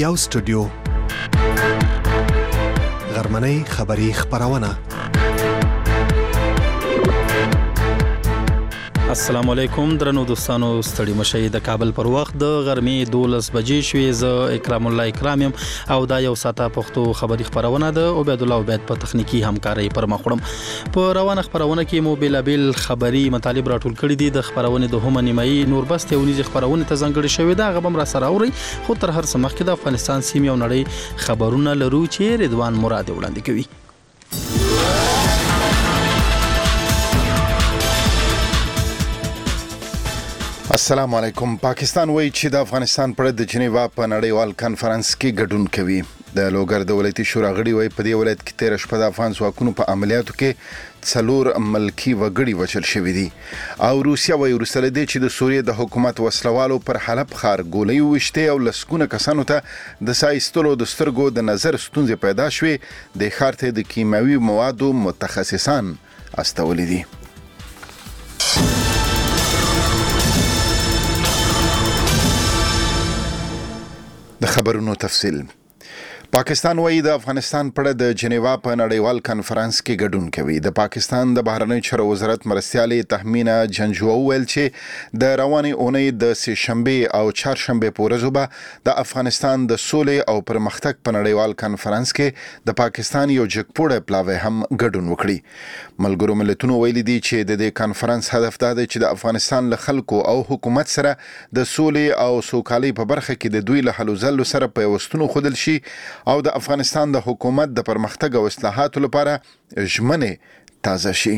یو سټوډیو غرمنۍ خبری خبرونه. السلام علیکم درنو دوستانو، ستړي مشئ. د کابل پر وخت د غرمې 12 بجې شوې. زه اکرام الله اکرام یم او دا یو ساعته پښتو خبری خبرونه ده. عبید الله عبید په تخنیکی همکاري پر مخ وړم. په روانه خبرونه کې مو بیلابل خبری مطالب راټول کړي دي. د خبرونه د هم نیمایي نور بس ته ونیزي خبرونه ته ځانګړي شوې ده. غبم را سره اوري خو تر هر څه مخکې د افغانستان سیمې او نړۍ خبرونه لرو چې رضوان مراد وړاندې کوي. السلام علیکم. پاکستان وایي چې د افغانستان پر د جنیوا په نړیوال کانفرنس کې ګډون کوي. د لوګر د ولایتي شورا غړي وایي په دې ولایت کې 13 شپه د افغان ځواکونو په عملیاتو کې 4 ملکی وګړي وژل شوي دي. او روسیا وایي وروسته له دې چې د سوریې د حکومت وسلوالو پر حلب ښار ګولۍ وویشتې او لسګونه کسانو ته د ساه ایستلو د سترګو د نظر ستونزې پیدا شوې، د ښار ته د کیمیاوي موادو متخصصان استولي دي. د خبرونو تفصیل. پاکستان وایي د افغانستان پر د جنیوا په نړیوال کانفرنس کې ګډون کوي. د پاکستان د بهرنیو چارو وزارت مرستیال تهمینه جنجو ویل چې د روانې اونۍ د سه شنبه او چهارشنبه په ورځو به د افغانستان د سولې او پرمختګ په نړیوال کانفرنس کې د پاکستان یو جګپوړی پلاوی هم ګډون وکړي. ملګرو ملتونو ویلي دي چې د دې کانفرنس هدف دا دی چې د افغانستان له خلکو او حکومت سره د سولې او سوکالۍ په برخه کې د دوی له هلو ځلو سره پیوستون خودل شي او د افغانستان د حکومت د پرمختګ او اصلاحاتو لپاره ژمنې تازه شي.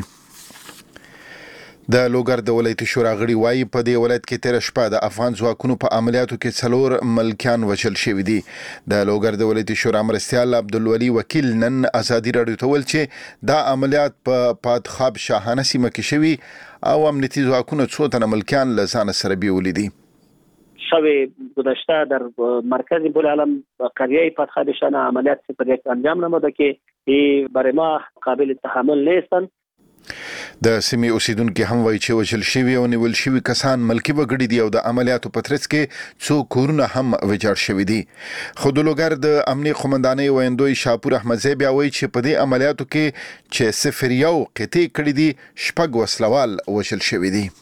د لوګر د ولایتي شورا غړي وایي په دې ولایت کې 13 شپه د افغان ځواکونو په عملیاتو کې 4 ملکیان وژل شوي دي. د لوګر د ولایتي شورا مرستیال عبدالولي وکیل نن ازادي راډیو ته ویل چې دا عملیات په پادخاب شاهانه سیمه کې شوي او امنیتي ځواکونو څو تنه ملکیان له ځان سره بیولي دي. شب گذشته در مرکز بولعالم قریه پادخاب شاهانه عملیات سپر یک انجام نموده که برای ما قابل تحمل نیستند. د سیمې اوسیدونکو هم وایي چې وژل شوي او نیول شوي کسان ملکی وګړي دي او د عملیاتو په ترڅ کې څو کورونه هم ویجاړ شوي دي. خو د لوګر د امنیه قومندانۍ ویندوی شاپور احمدزی بیا وایي چې په دې عملیاتو کې چې 01 قطعې کړي دي، شپږ وسلوال وژل شوي دي.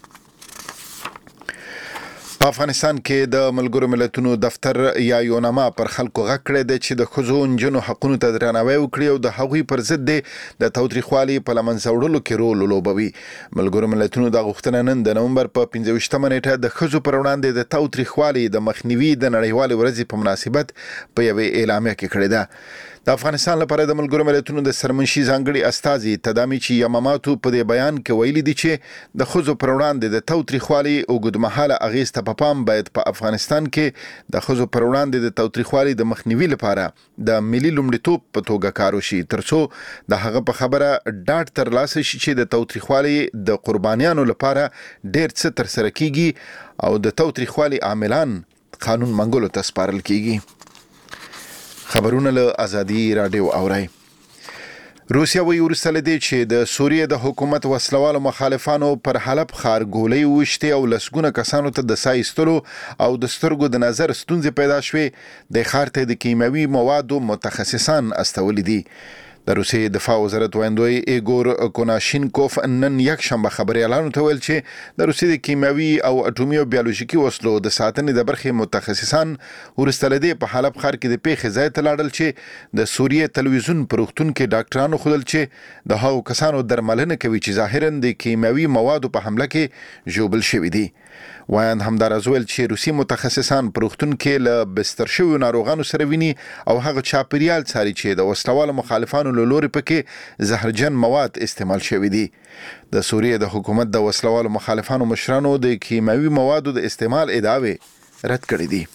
په افغانستان کې د ملګرو ملتونو دفتر یا یوناما پر خلکو غږ کړی دی چې د ښځو نجونو حقونو ته درناوی وکړي او د هغوی پر ضد د تاوتریخوالي په له منځه وړلو کې رول ولوبوي. ملګرو ملتونو دا غوښتنه نن د نومبر په 25مه نیټه د ښځو پر وړاندې د تاوتریخوالي د مخنیوي د نړیوالې ورځې په مناسبت په یوې اعلامیه کې کړې ده. د افغانستان لپاره د ملګرو ملتونو د سرمنشي ځانګړي استازي تدامیچی یماماتو په دې بیان کې ویلي دي چې د ښځو پر وړاندې د تاوتریخوالي اوږدمهاله اغېز ته په پام باید په افغانستان کې د ښځو پر وړاندې د تاوتریخوالي د مخنیوي لپاره د ملي لومړیتوب په توګه کار وشي، ترڅو د هغه په خبره ډاډ ترلاسه شي چې د تاوتریخوالي د قربانیانو لپاره ډېر څه ترسره کیږي او د تاوتریخوالي عاملان قانون منګولو ته سپارل کیږي. خبرونه له ازادي راډیو اورئ. روسیا وایي وروسته له دې چې د سوریې د حکومت وسلوالو مخالفانو پر حلب ښار ګولۍ وویشتې او لسګونه کسانو ته د ساه ایستلو او د سترګو د نظر ستونزې پیدا شوې، د ښار ته د کیمیاوي موادو متخصصان استولي دي. د روسیې دفاع وزارت ویندوی ایګور کوناشینکوف نن یک شنبه خبريالانو ته ویل چې د روسیې د کیمیاوي او اټومي او بیولوژیکي وسلو د ساتنې د برخې متخصصان ورسته لدی په حلب ښار کې د پیښې ځای ته لاړل چې د سوریې تلویزیون پروختون کې ډاکټرانو خودل چې د هغو کسانو درملنه کوي چې ظاهرا د کیمیاوي موادو په حمله کې ژوبل شوي دي. وایند همدارز ویل چې روسي متخصصان پروختون کې له بستر شویو ناروغانو سره ویني او هغه چاپیریال څاري چې د وسلوالو مخالفانو له لوري پکې زهرجن مواد استعمال شوي دي. د سوریې د حکومت د وسلوالو مخالفانو مشرانو د کیمیاوي موادو د استعمال ادعاوې رد کړې دي.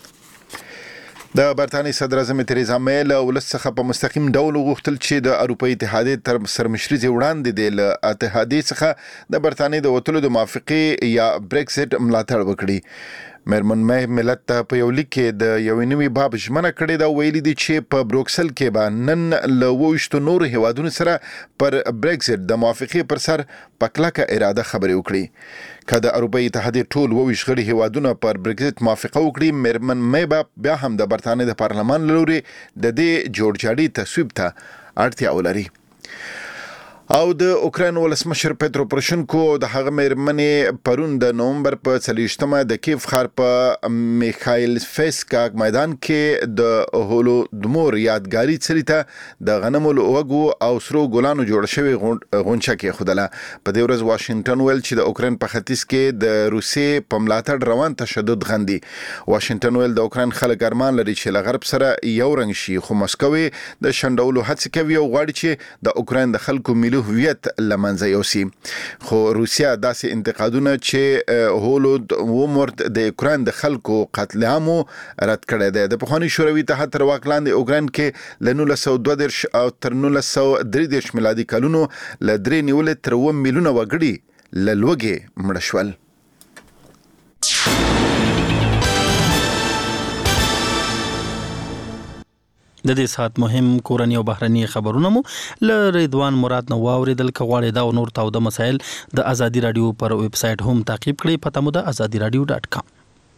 د برتانیې صدر اعظم تریزا مې له ولس څخه په مستقیم ډول وغوښتل چې د اروپایي اتحادیې تر سرمشري وړاندې د اتحادیې څخه د برتانیې د وتلو د موافقې یا بریکسټ ملاتړ وکړي. مېرمن مې ملت ته په یو لیک کې د یو نوي باب ژمنه کړې ده، ویلي دي چې په بروکسل کې به نن له 28 نورو هیوادونو سره پر برېکزټ د موافقې پر سر په کلکه اراده خبرې وکړي. که د اروپایي اتحادیې ټول 28 غړي هیوادونه پر برېکزټ موافقه وکړي، مېرمن مې به بیا هم د برتانیې د پارلمان له لوري د دې جوړجاړي تصویب ته اړتیا ولري. او د اوکراین ولسمشر پترو پروشنکو د هغه مېرمنې پرون د نومبر په 30مه د کیف ښار په میخایل فسکاک میدان کې د هولودمور یادګاري څلي ته د غنمو لوګو او سرو ګلانو جوړ شوی غونچه کې خودله. په دې ورځ واشنگټن ویل چې د اوکراین په ختیځ کې د روسیې په ملاتړ روان تشدد غندي. واشنگټن ویل د اوکراین خلک ارمان لري چې له غرب سره یو رنګ شي، خو مسکو د شندولو هڅه کوي او غواړي چې د اوکراین د خلکو هویت لمنځه یوسي. خو روسیا داسې انتقادونه چې هولودمور د اوکراین د خلکو قتل عام رد کړی دی. د پخواني شوروي اتحاد تر واک لاندې اوکراین کې له 1932 او تر 1933 میلادي کلونو له 3 نیولې تر 1 میلیونه وګړي له لوږې مړه شول. د دې ساعت مهم کورنی او بهرني خبرونه مو له رضوان مراد نو واوریدل. کغواړي دا نور تاوده مسایل د ازادي رادیو پر ویب سټ هم تعقیب کړئ. پته مو د azadiradio.com.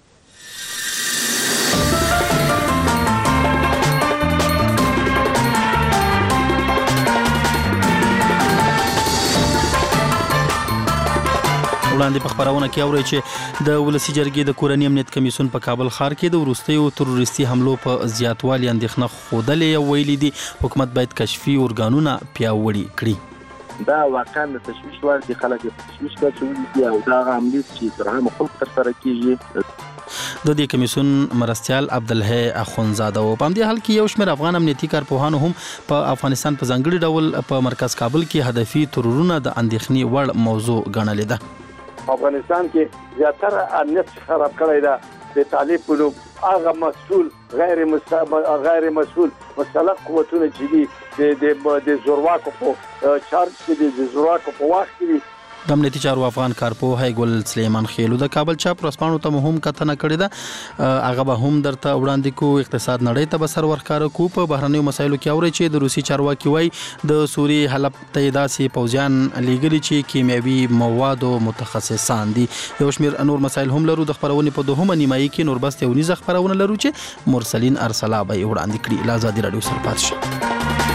وړاندې په خبرونه کې اوري چې د ولسی جرګې د کورنی امنیت کمیسیون په کابل ښار کې د وروستیو تروریستي حملو په زیاتوالي اندېښنه خودلې ویلي دي حکومت باید کشفي ارګانونه پیاوړي کړي. دا واقعا د تشویش وړ دي، خلک تشویش کوي او دا عملي چې تر هغه خلک تر سره کیږي. د دې کمیسیون مرستيال عبدالحی اخونزاده او په دې حال کې یو شمېر افغان امنیتي کارپوهانو هم په افغانستان په ځانګړي ډول په مرکز کابل کې هدفي ترورونه د اندېښنې وړ موضوع ګڼلې ده. افغانستان کې زیاتره امنیت خراب کړی ده. د طالب په نوم هغه مسؤل غیر مسؤل مسلح قوتونه چې د زورواکو په چارج کې د زورواکو په وخت کې د امنیتي چارو افغان کارپوه ګل سلیمان خیلو د کابل چاپ رسپانو ته هم کتنه کړې ده. هغه به هم درته وړاندې کو اقتصاد نړۍ ته به سر ورکار کو. په بهرنیو مسایلو کې اوري چې د روسي چارواکي وای د سوریې حلب ته داسې پوځیان لیږلي چې کیمیاوي موادو متخصصان دي. یو شمیر نور مسایل هم لرو. د خبرونې په دوهمه نیمایي کې نور بس یو نيزه خبرونه لرو چې مرسلین ارسلا به وړاندې کړي. لازادي رادیو سره پات شي.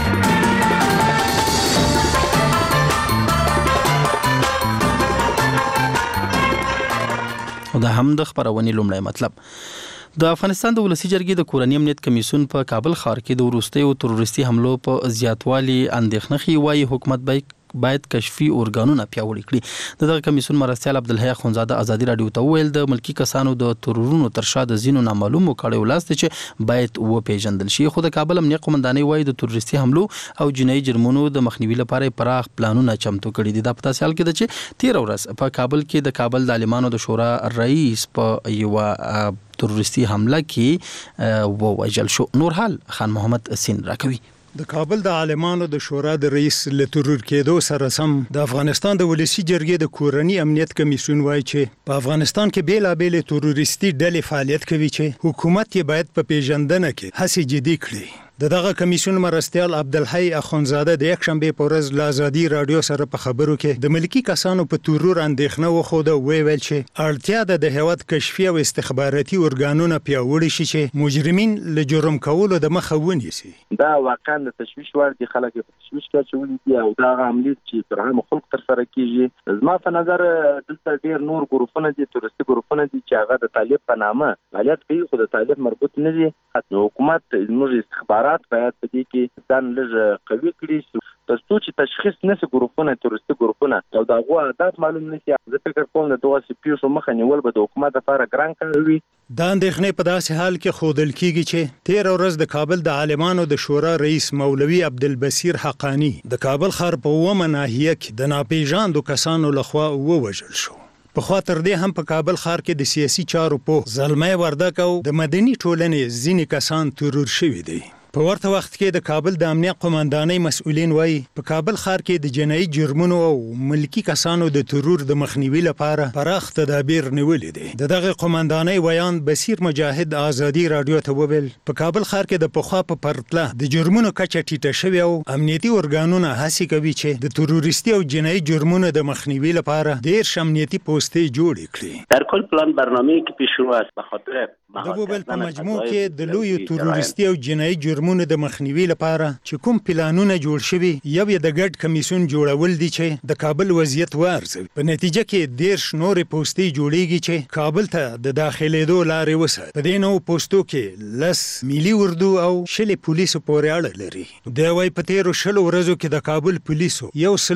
او دا هم د خبرونې لومړی مطلب. د افغانستان د ولسی جرګې د کورنی امنیت کمیسیون په کابل ښار کې د وروستیو تروریستي حملو په زیاتوالي اندېښنه خي وایي حکومت باید کشفي ارګانونه پیاوړي کړي. دغه کمیسیون مرستيال عبدالحی اخونزاده ازادي رادیو ته ویل د ملکی کسانو د ترورونو تر شا د زینو نامعلومو کړي ولاست چې باید و پیژندل شي. خو د کابل امنیت قومندانۍ وایي د تروریستي حملو او جنایي جرمونو د مخنیوي لپاره پراخ پلانونه چمتو کړي دي. د پتاسي حال کې د چې 13 ورځ په کابل کې د کابل د عالمانو د شورا رئیس په یو تروریستي حمله کې ووجل شو. نور حال خان محمد سین راکوي. د کابل د عالمانو د شورا د رئیس له ترور کېدو سره سم د افغانستان د ولسی جرګې د کورنی امنیت کمیسیون وایي چې په افغانستان کې بیلابېل تروریستي ډلې فعالیت کوي چې حکومت یې باید په پیژندنه کې هڅې جدي کړي. دغه کمیسیون مرستيال عبدالحی اخونزاده د یک شنبه په ورځ له ازادي رادیو سره په خبرو کې د ملکی کسانو په ترور اندېښنه وخوده ویل چې اړتیا ده د هیواد کشفي او استخباراتي ارګانونه پیاوړي شي چې مجرمین له جرم کولو د مخه ونیسي. دا واقعا د تشویش وړ دي، خلک تشویش کوي او دا عملي چې تر هغه خلک تر سره کیږي. زما په نظر دلته ډیر نور ګروپونه دي، تروریستي ګروپونه دي چې هغه د طالب په نامه فعالیت کوي، خو د طالب مربوط نه دي. حکومت زموږ استخبارات باید په دې کې ځان لږ قوي کړي ترڅو چې تشخیص نشي ګروپونه تروریستي ګروپونه او دا غوا عادت معلوم نشي. زه فکر کوم د دغه سپیشو مخه نیول به د حکومت لپاره ګران کار وي. دا اندېښنې په داسې حال کې خودل کیږي چې 13 ورځ د کابل د عالمانو د شورا رئیس مولوي عبدالبصیر حقانی د کابل ښار په ومه ناحیه کې د ناپېژاندو کسانو لخوا ووژل شو. په خاطر دې هم په کابل ښار کې د سیاسي چارو په زلمۍ وردک او د مدني ټولنې ځینې کسان ترور شوي دي. په ورته وخت کې د کابل د امنیت قومندانۍ مسؤلین وایي په کابل ښار کې د جنایي جرمونو او ملکی کسانو د ترور د مخنیوي لپاره پراخ تدابیر نیولې دي. دغه قومندانۍ ویان بصیر مجاهد آزادي رادیو ته وویل په کابل ښار کې د پخوا په پرتله د جرمونو کچه ټیټه شوې او امنیتي ارګانونه هڅې کوي چې د تروریستي او جنایي جرمونو د مخنیوي لپاره ډېر امنیتي پوستې جوړې کړي. در کل پلان برنامه‌ای که پیش رو است به خاطر د بوبل په مجموع کې د لوی تروریستي او جنایي جرمونو د مخنیوي لپاره چې کوم پلانونه جوړ شوي یو د ګډ کمیسیون جوړول دي چې د کابل وضعیت وارزوي. په نتیجه کې 13 نورې پوستې جوړیږي چې کابل ته د داخلېدو لارې وساتي. په دې نوو پوستو کې 10 ملي اردو او 10 پولیسو پورې اړه لري. د وای په تیرو 10 ورځو کې د کابل پولیسو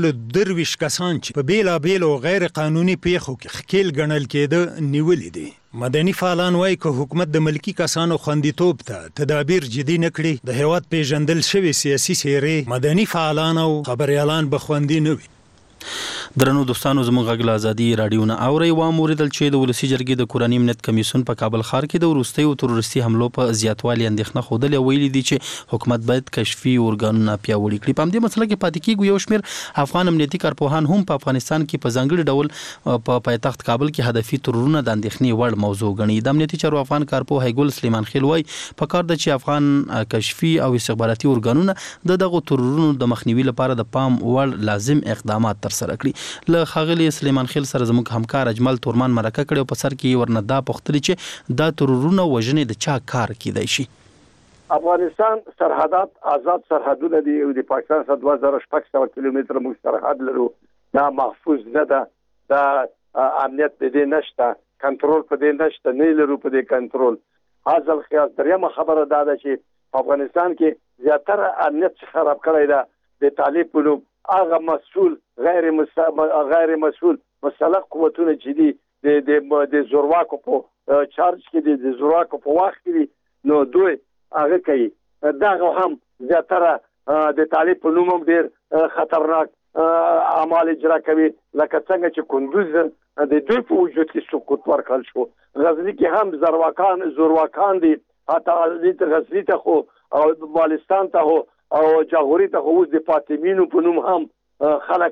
123 کسان چې په بیلابیلو غیر قانوني پیښو کې ښکیل ګڼل کېده نیولې دي. مدني فعالان وایي که حکومت د ملکی کسانو خوندیتوب ته تدابیر جدي نه کړي د هیواد پیژندل شوی سیاسي څیرې مدني فعالان او خبريالان به خوندي نه وي. درنو دوستانو زموږ غږ له ازادي رادیو نه اورئ واوریدل چې د ولسی جرګې د کورنۍ امنیت کمیسیون په کابل ښار کې د وروستیو تروریستي حملو په زیاتوالي اندېښنه ښودلې ویلي دي چې حکومت باید کشفي ارګانونه پیاوړي کړي. په همدې مسله کې پاتې کېږو. یو شمېر افغان امنیتي کارپوهان هم په افغانستان کې په ځانګړي ډول په پایتخت کابل کې هدفي ترورونه د اندېښنې وړ موضوع ګڼي. د امنیتي چارو افغان کارپوه هیګل سلیمان خیل وایي په کار ده چې افغان کشفي او استخباراتي ارګانونه د دغو ترورونو د مخنیوي لپاره د پام وړ لازم اقدامات ترسره کړي. له ښاغلي سلیمان خیل سره زموږ همکار اجمل تورمان مرکه کړې او په سر کې ورنه دا پوښتلې چې دا ترورونه وژنې د چا کار کیدای شي. افغانستان سرحدات آزاد سرحدونه دي او د پاکستان سره 2600 کیلومتره موږ سرحد لرو. دا محفوظ نه ده. دا امنیت دې نشته، کنټرول په دې نشته، نه لرو په دې کنټرول. حاصل خیال دریمه خبره دا ده چې افغانستان کې زیاتره امنیت خراب کړی ده د طالب په نوم هغه مسؤل غیر مسؤل مسلح قوتونه چې دي د زورواکو په چارج کې د زورواکو په وخت کې نو دوی هغه کوي. دا هم زیاتره د طالب په نوم ډېر خطرناک اعمال اجرا کوي لکه څنګه چې کندوز د دوی په وجود کې سقوط ورکړل شو. غزنی کې هم زورواکان دي حتی غزنی ته خو او بالستان ته هو او جاغوري ته خو د فاطمینو په نوم هم خلک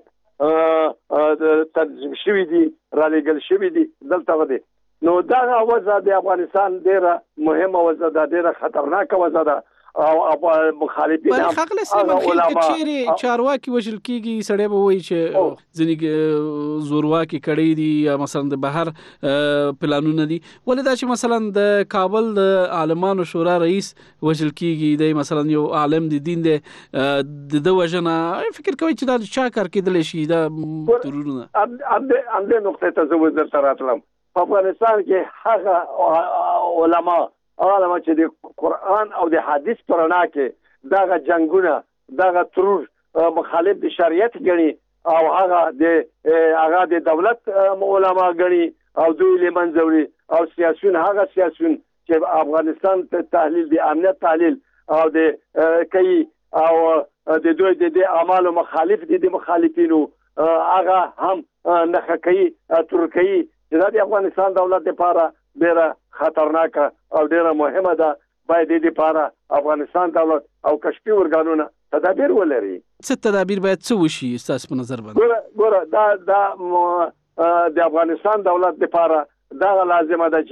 تنظیم شوي دي را لېږل شوي دي دلته ودی. نو دا وضع د افغانستان ډېره مهمه وضع ده، ډېره خطرناکه وضع ده او مخالفین هم خلک سیمه کې چیرې چارواکي وژل کیږي سړی به وایي چې ځینې زورواکي کړي دي یا مثلا د بهر پلانونه دي. ولې دا چې مثلا د کابل د عالمانو شورا رئیس وژل کیږي د مثلا یو عالم د دین د وژنه فکر کوي چې دا چا کار کېدلی شي دا ترورونه همدې نقطې ته زه وزر ته راتلم. په افغانستان کې هغه علما چې د قرآن او د حدیث پر رڼا کې دغه جنگونه دغه ترور مخالف د شریعت ګڼي او هغه د دولت علما ګڼي او دوی له منځه وړي او سیاسيون هغه سیاسيون چې افغانستان ته تحلیل د امنیت تحلیل او د کوي او د دوی د اعمالو مخالف دي د مخالفینو هغه هم نه کوي ترکیه چې د افغانستان دولت لپاره ډیره خطرناکه او ډیره مهمه ده. باید د لپاره افغانستان دولت او کشفي ارګانونه تدابیر ولري. څه تدابیر باید څه وشي تاسو په نظر باندې؟ ګوره دا د افغانستان دولت لپاره دا لازمه ده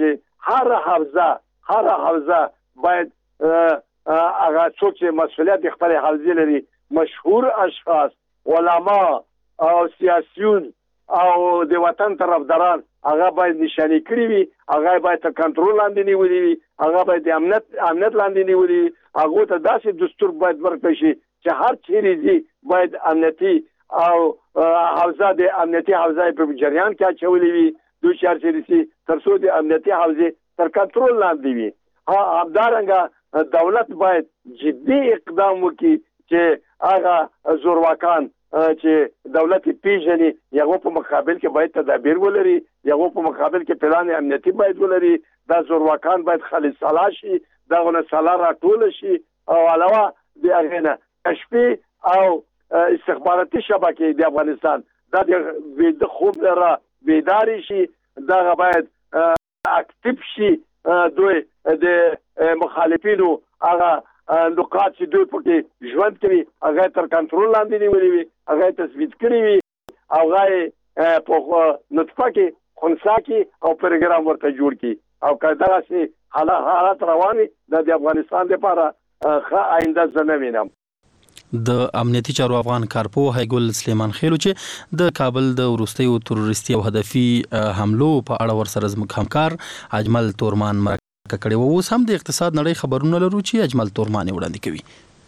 چې هر حوزه باید هغه څوک چې مسؤلیت خپل حوزې لري مشهور اشخاص علما او سیاسيون او د وطن طرفداران هغه باید نشانه کړی وي، هغه باید تر کنټرول لاندې نیولې وي، هغه باید د امنیت لاندې نیولې وي. هغه ته داسې دستور باید ورکړل شي چې هر چیرې دي باید امنیتي او حوزه د امنیتي حوزه په جریان کې اچولې وي. دوی چار چیرې تر څو د امنیتي حوزه تر کنټرول لاندې وي. همدارنګه دولت باید جدي اقدام وکړي چې هغه زورواکان چې دولت پیژني یغه په مقابل کې باید تدابیر ولري، یغه په مقابل کې پلان امنیتي باید ولري. دا زورواکان باید خالص سلا شي، داغه سلا راټول شي او علاوه د اغنه کشفي او استخباراتي شبکې د افغانستان د خوب را بیداری شي، دا باید اکټیو شي. دوی د مخالفینو هغه نقاط چې دوی پکې ژوند کوي هغه تر کنټرول لاندې نیولې وي هغه تثبیت کړی وي او هغه په نطفه کې خنثی کې او پروګرام ورته جوړ کی او کدا سي حالات رواني د افغانستان لپاره ښه آینده زنه وینم. د امنیتي چارو افغان کارپو هیګل سلیمان خیلو چې د کابل د وروستیو تروریستي او هدفي حملو په اړه ورسره زموږ همکار اجمل تورمان مرکه کړې و. اوس هم د اقتصاد نړۍ خبرونه لرو چې اجمل تورمان وړاندې کوي.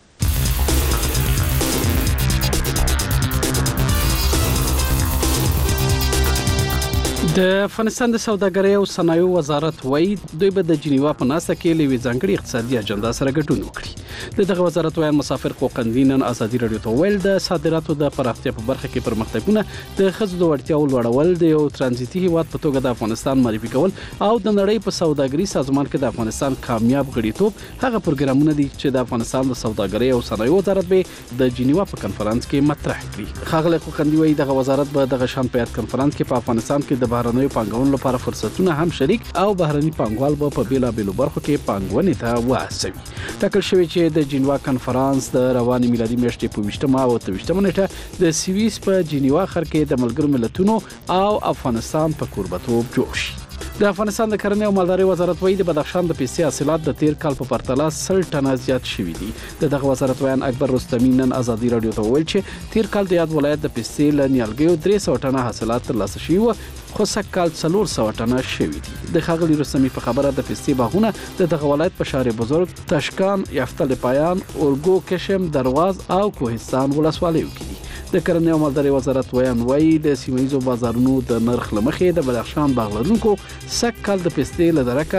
د افغانستان د سوداګرۍ او صنایعو وزارت وایي دوی به د جنیوا په ناسته کې لوي ځانګړي اقتصادي اجنډا سره ګډون وکړي. دغه وزارت وایي مسافر قوقندینن ازادي رادیو ته ویل د صادراتو د پراختیا په برخه کې پرمختګونه د ښځو د وړتیاو لوړول د یو ترانزیتي هیواد په توګه د افغانستان معرفي کول او د نړۍ په سوداګري سازمان کې د افغانستان کامیاب غړیتوب هغه پروګرامونه دي چې د افغانستان د سوداګرۍ او صنایعو وزارت به د جنیوا په کنفرانس کې مطرح کړي. خاغله قوقندی وایي دغه وزارت به دغه شان په یاد کنفرانس کې په افغانستان کې د بهرنیو پانګونو لپاره فرصتونه هم شریک او بهرني پانګوال به په بیلابېلو برخو کې پانګونې ته وهڅوي. ټاکل شوی چې د جنیوا کنفرانس د رواني میلادي میاشتې په 28 او 28 نیټه د سویس په جنیوا ښار کې د ملګرو ملتونو او افغانستان په کوربتوب جوړ شي. د افغانستان د کرنې او مالدارۍ وزارت وایي د بدخشان د پیسې حاصلات د تیر کال په پرتله 100 ټنه زیات شوي دي. دغه وزارت ویان اکبر رستمی نن ازادي رادیو ته ویل چې تیر کال د یاد ولایت د پیسې له نیالګیو 300 ټنه حاصلات ترلاسه شوي وو خو سږ کال 400 ټنه شوي دي. د ښاغلي رستمی په خبره د پیسې باغونه د دغه ولایت په شهر بزرګ، تاشکان، یفتل پایان، اورګو، کشم، درواز او کوهستان ولسوالیو کې دي. د کرنې او مالدارۍ وزارت وایي د سیمایي بازارونو د نرخ لمخې د بدخشان باغ لرونکو سږ کال د پیسې له درکه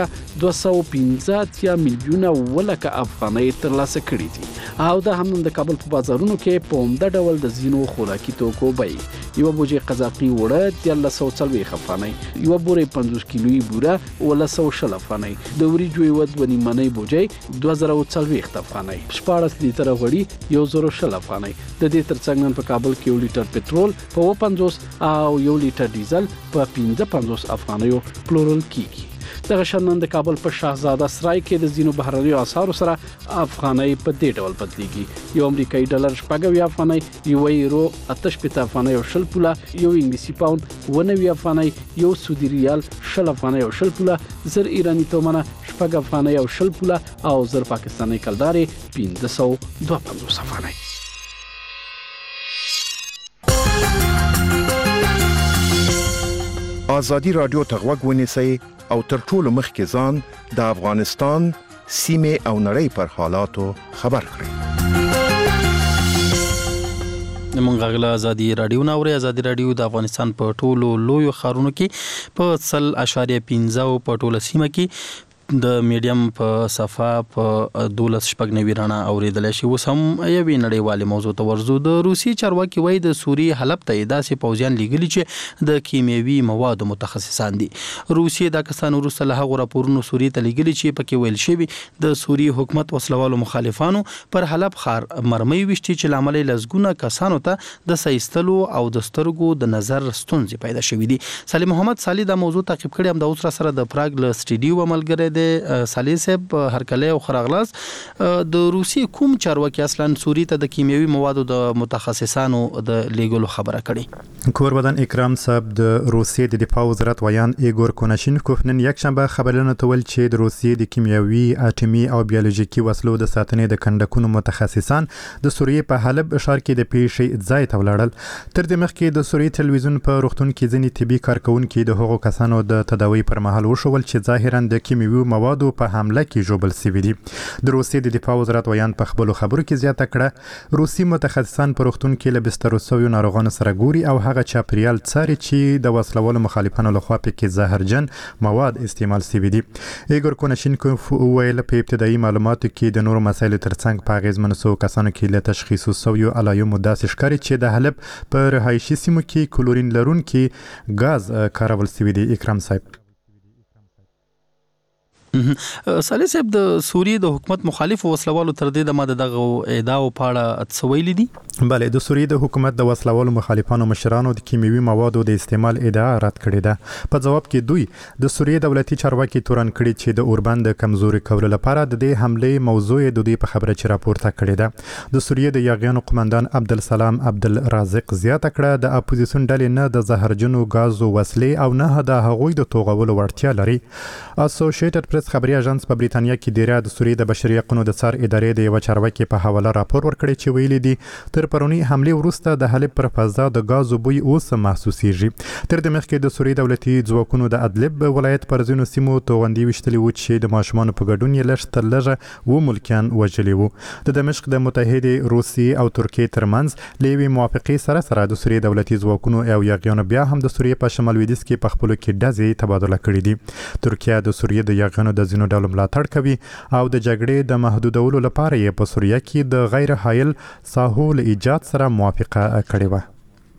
215 میلیونه ولکه افغانۍ ترلاسه کړي دي او د هم د کابل په بازارونو کې په عمده ډول د زینو خوراکي توکو بیې یو بوجي قزاقي وړه 1340 افغانۍ، یو بورې 50 کیلویي بوره 1100 افغانۍ، د وریجو یو 2 منۍ بوجي 2040 افغانۍ، 14 لیټره غوړي 1000 افغانۍ. د دې ترڅنګ نن په کابل کې 1 لیټر پټرول په 50 او 1 لیټر ډیزل په 55 افغانیو پلورل کیږي. دغه شنن د کابل په شاهزاده سرای کې د زینو بهرنیو اسعارو سره افغانۍ په دې ډول بدلیږي. یو امریکایي ډالر 90 افغانۍ، یو یورو 88 افغانۍ او 10 پوله، یو انګلیسي پاوند 90 افغانۍ، یو سعودي ریال 10 افغانۍ او 10 پوله، زر ایرانی تومنه 10 افغانۍ او 10 پوله او زر پاکستاني کلداري 552 افغانۍ. آزادی رادیو ته غوږ ونیسئ او تر ټولو مخکې ځان د افغانستان سیمې او نړۍ پر حالاتو خبر کړئ. موږ غږله آزادي رادیو ناوړي. آزادي رادیو د افغانستان په ټولو لویو ښارونو کې په 0.15 په ټوله سیمه کې د میډیم په صفه په 12.90 رڼا اوریدل شي. اوس هم یوې نړیوالې موضوع ته ورځو. د روسي چارواکي وایي د سوریې حلب ته داسې پوځیان لیږلي چې د کیمیاوي موادو متخصصان دي. روسیې دا کسان وروسته له هغو راپورونو سوریې ته لیږلي چې پکې ویل شوي د سوریې حکومت وسلوالو مخالفانو پر حلب ښار مرمۍ وشتي چې لامل لزګونه کسانو ته د سایستلو او د سترګو د نظر ستونزې پیدا شوې دي. صالح محمد صالح دا موضوع تعقیب کړي. هم د اوس سره د پراګ له سټډیو ملګری صالح صاحب هرکله او خراغلاس. د روسي کوم چارواکي اصلا سوری ته د کیمیاوي موادو د متخصصانو د لیګلو خبره کړي؟ کوربدان اکرام صاحب د روسیې د دفاع وزارت ویان ایګور کوناشینکوف نن یک شنبه خبرونه تول چې د روسیې د کیمیاوي، اټومي او بیولوژیکي وسلو د ساتنې د کندکونو متخصصان د سوریې په حلب ښار کې د پیښې ځای ته ولاړل. تر دې مخکې د سوریې تلویزیون په روغتون کې ځینې طبي کارکونکي د هغو کسانو د تداوی پر مهال وشول چې ظاهرا د کیمیاوي موادو په حمله کې جوړل شوي دي. د روسیې د دفاع وزارت ویان په خپلو خبرو کې زیاته کړه روسي متخصصان په روغتون کې له بسترو شویو ناروغانو سره ګوري او هغه چاپریال څاري چې د وسلوالو مخالفانو لخوا پکې زهرجن مواد استعمال شوي دي. ایګور کوناشینکوف ویل په ابتدایي معلوماتو کې د نورو مسایلو ترڅنګ په اغیزمنو شویو کسانو کې له تشخیص شویو علایمو داسې ښکاري چې د حلب په رهایشي سیمو کې کلورین لرونکي ګاز کارول شوي دي. اکرام صاحب صالح صاحب د سوریې د حکومت مخالف وسلوالو تر دې د ماده دغه ادعاو په اړه څه ویلي دي؟ بله، د سوریې د حکومت د وسلوالو مخالفانو مشرانو د کیمیاوي موادو د استعمال ادعا رد کړې ده. په جواب کې دوی د سوریې دولتي چارواکي تورن کړي چې د اوربند کمزوري کولو لپاره د دې حملې موضوع د دوی په خبره چې راپورته کړې ده. د سوریې د یاغیانو قومندان عبدالسلام عبدالرازق زیاته کړه د اپوزیسیون ډلې نه د زهرجنو غازو وسلې او نه د هغوی د توغولو وړتیا لري. اسوسییټډ پریس خبري اژانس په بریتانیا کې ډیره د سوریې د بشري حقوقو د څار ادارې د یو چارواکي په حواله راپور ورکړی چې ویلي دي تر پرونی حمله وروسته د حلب پر فضا د غازو بوی اوس محسوسیږي. تر دې مخکې د سوریې دولتي ځواکونو د ادلب ولایت پر ځینو سیمو توغندي وشتلي و چې د ماشومان په ګډون یې لږ تر لږه و ملکیان وژلي وو. د دمشق د متحده روسیې او ترکیې ترمنځ لوي موافقه سره د سوریې دولتي ځواکونو او یاغیانو بیا هم د سوریې په شمال لویدیځ کې په خپل کې ډزې تبادله کړې دي. ترکیه د سوریې د یاغیانو د ځینو ډلو ملاتړ کوي او د جګړې د محدودولو لپاره یې په سوریه کې د غیر حایل ساحو له ایجاد سره موافقه کړې وه.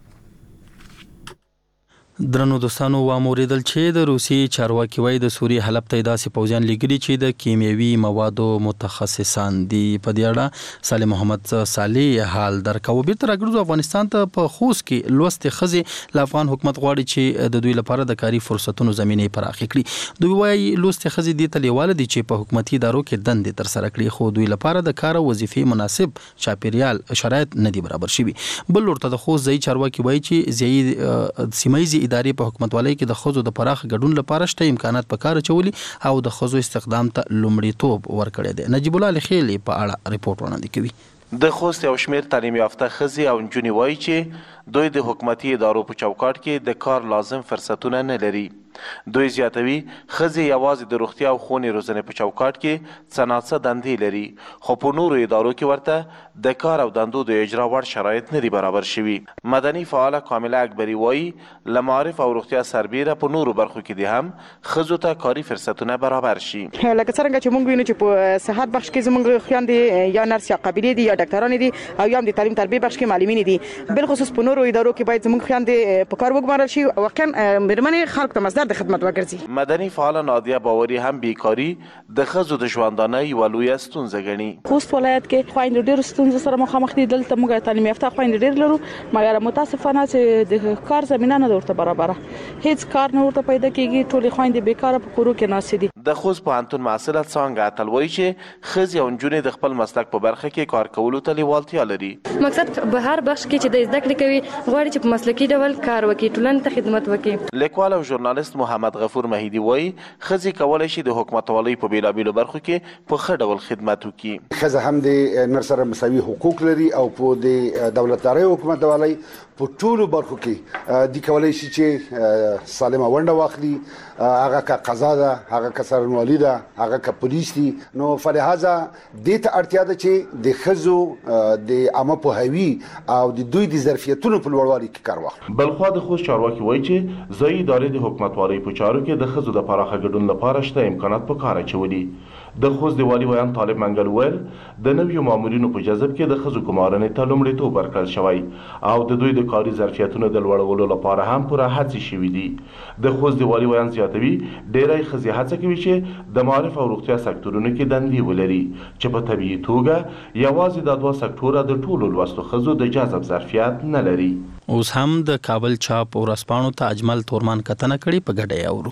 درنو دوستانو واوریدل چې د روسي چارواکي وای د سوریې حلب ته داسې پوځیان لګري چې د کیمیاوي موادو متخصصان دي. په دې اړه صالح محمد صالح حال درکو. بیرته راګرځو افغانستان ته. په خوست کې لوستې ښځې له افغان حکومت غواړي چې د دوی لپاره د کاري فرصتونو زمینه پراخې کړي. دوی وایي لوستې ښځې دې ته لیواله دي چې په حکومتي ادارو کې دندې ترسره کړي، خو دوی لپاره د کار او وظیفې مناسب چاپیریال شرایط نه دي برابر شوي. بل ورته د خوست ځای چارواکي وایي چې ځای سیمایي ادارې په حکومتوالۍ کې د ښځو د پراخ ګډون لپاره شته امکانات په کار اچولي او د ښځو استخدام ته لومړیتوب ورکړی دی. نجیب الله خیلی په اړه ریپورت وړاندې کوي. د خوست یو شمېر تعلیم یافته ښځې او نجونې وایي چې دوی د حکومتي ادارو په چوکاټ کې د کار لازم فرصتونه نه لري. دوی زیاتوي ښځې یوازې د روغتیا او ښوونې روزنې په چوکاټ کې څه ناڅه دندې لري، خو په نورو ادارو کې ورته د کار او دندو د اجرا وړ شرایط نه دي برابر شوي. مدني فعاله کامله اکبري وایي له معارف او روغتیا سربیره په نورو برخو کې دي هم ښځو ته کاري فرصتونه برابر شي. لکه څرنګه چې موږ وینو چې په صحت بخش کې زموږ خویندې یا نرس یا قابلې دي یا ډاکټرانې دي او یا هم د تعلیم تربیه بخش کې معلمینې دي. بالخصوص په نورو ادارو کې باید زموږ خویندې په کار وګمارل شي او واقعا مېرمنې خلکو ته مصدر د خدمت وګرځي. مدني فعاله نادیه باوري هم بیکاری د ښځو د ژوندانه یوه لویه ستونزه ګڼي. خوست ولایت کې خویندې ډېرو ستونزو سره مخامخ دي. دلته موږ تعلیم یافته خویندې ډېر لرو، مګر متاسفانه چې د کار زمینه نه ورته برابره، هیڅ کار نه ورته پیدا کیږي. ټولې خویندې بیکاره په کورو کې ناستې دي. د خوست پوهنتون محصله څانګه اتل وایي چې ښځې او نجونې د خپل مسلک په برخه کې کار کولو ته لیوالتیا لري. مقصد به هر بخش کې چې د زده کړې کوي غواړي چې په مسلکي ډول کار وکړي، ټولنې ته خدمت وکړي. لیکوال او ژورنالیست محمد غفور مهیدي وایي ښځې کولی شي د حکومتوالۍ په بیلابیلو برخو کې په ښه ډول خدمت وکړي. ښځه هم د نر سره مساوي حقوق لري او په د دولتدارۍ حکومتوالۍ په ټولو برخو کې د کولی شي چې سالمه ونډه واخلي. هغه که قضا ده، هغه که څارنوالي ده، هغه که پولیس دي. نو فلهذا دې ته اړتیا ده چې د ښځو د عامه پوهاوي او د دوی د ظرفیتونو په لوړوالي کې کار واخلي. بلخوا د خوست چارواکي وایي چې ځایي ادارې د حکومتوالۍ په چارو کې د ښځو د پراخه ګډون لپاره شته امکانات په کار اچولي. د خوست د والي ویان طالب منګل ویل د نویو مامورینو په جذب کې د ښځو ګمارنې ته لومړیتوب ورکړل شوی او د دوی د کاري ظرفیتونو د لوړولو لپاره هم پوره هڅې شوي دي. د خوست د والي ویان زیاتوي ډېری ښځې هڅه کوي چې د معارف او روغتیا سکتورونو کې دندې ولري چې په طبیعي توګه یوازې دا دوه سکتوره د ټولو لوستو ښځو د جذب ظرفیت نه لري. اوس هم د کابل چاپ ورځپاڼو ته اجمل تورمان کتنه کړې په ګډه اورو.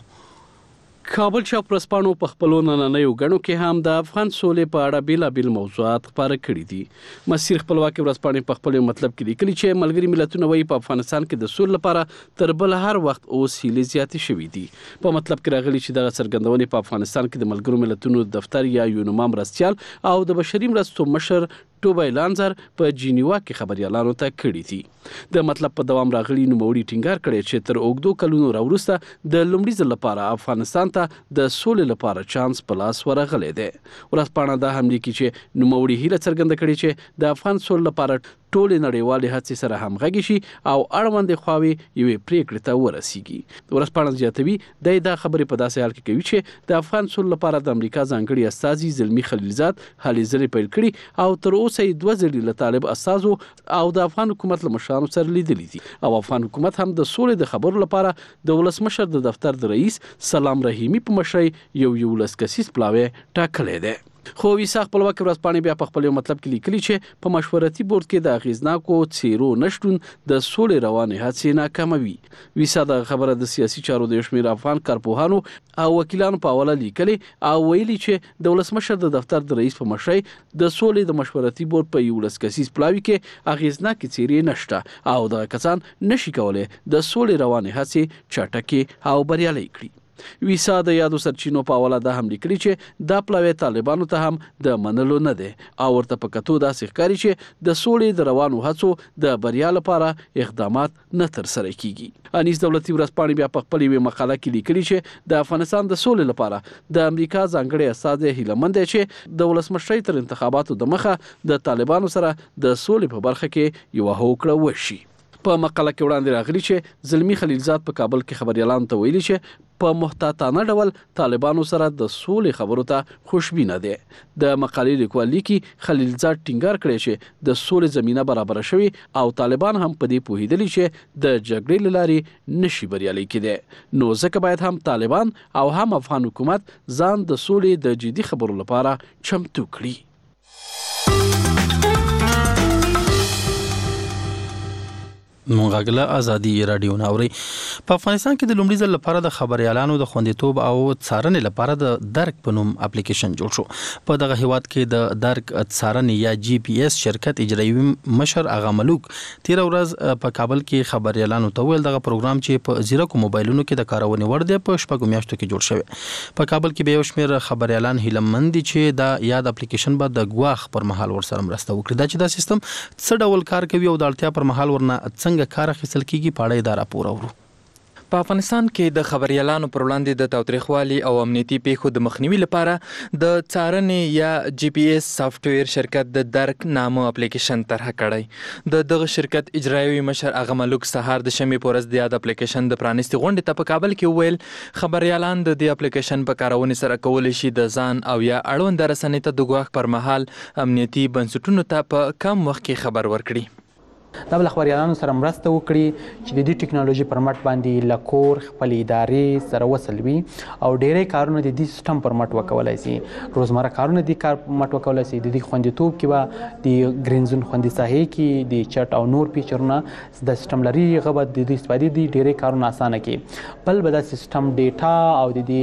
کابل چاپ ورځپاڼو په خپلو نننیو ګڼو کې هم د افغان سولې په اړه بیلابیل موضوعات خپاره کړي دي. مسیر خپلواکي ورځپاڼې په خپل مطلب کې لیکلي چې ملګري ملتونه وایي په افغانستان کې د سولې لپاره تر بل هر وخت اوس هیلې زیاتې شوي دي. په مطلب کې راغلي چې دغه څرګندونې په افغانستان کې د ملګرو ملتونو دفتر یا یونما مرستیال او د بشري مرستو مشر ټوبای لانزر په جنیوا کې خبريالانو ته کړي دي. د مطلب په دوام راغلي نوموړي ټینګار کړی چې تر اوږدو کلونو راوروسته د لومړي ځل لپاره افغانستان ته د سولې لپاره چانس په لاس ورغلی دی. ورځپاڼه دا هم لیکي چې نوموړي هیله څرګنده کړې چې د افغان سولې لپاره ټول نړیوال هڅې سره همغږي شي او اړوند خواوې یوې پریکړې ته ورسیږي. ورځپاڼه زیاتوي دا خبرې په داسې حال کې کوي چې د افغان صلح لپاره د امریکا ځانګړي استازي زلمی خلیلزاد هلې ځلې پیل کړي او تر اوسه یې 2 ځلې له طالب استازو او د افغان حکومت له مشرانو سره لیدلي دي او افغان حکومت هم د سولې د خبرو لپاره د ولسمشر د دفتر د رئیس سلام رحیمی په مشرۍ یو لسکسیز پلاوی ټاکلی دی. خو ویسا خپلواکي ورځپاڼې بیا په خپل مطلب کې لیکلي چې په مشورتي بورډ کې د اغیزناکو څیرو نشټون د سولې روانې هڅې ناکاموي. ویسا د خبره د سیاسي چارو د شمیر افغان کارپوهانو او وکیلانو په حواله لیکلي او ویلي چې د ولسمشر د دفتر د رئیس په مشرۍ د سولې د مشورتي بورډ په یو لسکسیز پلاوی کې اغیزناکې څیرې نشته او د کسان نشي کولای د سولې روانې هڅې چټکې او بریالۍ کړي. ویسا د یادو سرچینو په حواله دا هم لیکلي چې دا پلاوی طالبانو ته هم د منلو نه دی او ورته په کتو داسې ښکاري چې د سولې د روانو هڅو د بریا لپاره اقدامات نه ترسره کیږي. انیس دولتي ورځپاڼې بیا په خپل یوې مقاله کې لیکلي چې د افغانستان د سولې لپاره د امریکا ځانګړي استازی هیلهمند دی چې د ولسمشرۍ تر انتخاباتو د مخه د طالبانو سره د سولې په برخه کې یوه هوکړه وشي. په مقاله کې وړاندې راغلي چې زلمی خلیلزاد په کابل کې خبريالانو ته ویلي چې په محتاطانه ډول طالبانو سره د سولې خبرو ته خوشبینه دي. د مقالې لیکوال لیکي خلیلزاد ټینګار کړی چې د سولې زمينه برابر شوی او طالبان هم په دې پوهیدلي چې د جګړې لارې نشي بریالي کېدی. نو ځکه باید هم طالبان او هم افغان حکومت ځان د سولې د جدي خبرو لپاره چمتو کړي. مونږه ازادي رادیو ناوري. په افغانستان کې د لومړي ځل لپاره د خبريالانو د خوندیتوب او څارنې لپاره د درک په نوم اپلیکیشن جوړ شو. په دغه هیواد کې د درک څارنې یا جی پی ایس شرکت اجرایي مشر اغا ملوک 13 ورځ په کابل کې خبريالانو ته ویل دغه پروګرام چې په زیرکو موبایلونو کې د کارونې وړ دی په شپږو میاشتو کې جوړ شوی. په کابل کې به یو شمېر خبريالان هیلمند دي چې دا یاد اپلیکیشن به د ګواخ پر مهال ورسره مرسته وکړي. دا چې دا سیستم څه ډول کار کوي او د اړتیا پر مهال ورنه کار اخیستل کیږي پاړې دا راپور اورو. په افغانستان کې د خبريالانو پر وړاندې د تاوتریخوالي او امنیتي پیښو د مخنیوي لپاره د څارنې یا جی پی ایس سافټویر شرکت د درک نامه اپلیکیشن طرح کړی. د دغه شرکت اجرایي مشر اغا ملوک سهار د شمې پورز د یاد اپلیکیشن د پرانیستي غونډې ته په کابل کې ویل خبريالان د دې اپلیکیشن په کارونې سره کولای شي د ځان او یا اړوند رسنۍ ته د ګواښ پر مهال امنیتي بنسټونو ته په کم وخت کې خبر ورکړي. دا بل خبريالانو سره مرسته وکړي چې د دې ټکنالوژي پر مټ باندې لکور خپل ادارې سره وصل وي او ډېرې کارونه د دې سیستم پر مټ وکولای شي. روزمره کارونه د کار مټ وکولای شي. د دې خوندیتوب کې به د گرین زون خوندي ساحې کې د چټ او نور فیچرونه د سیستم لري غو د دې استفادې د ډېرې کارونه اسانه کړي. بل به د سیستم ډیټا او د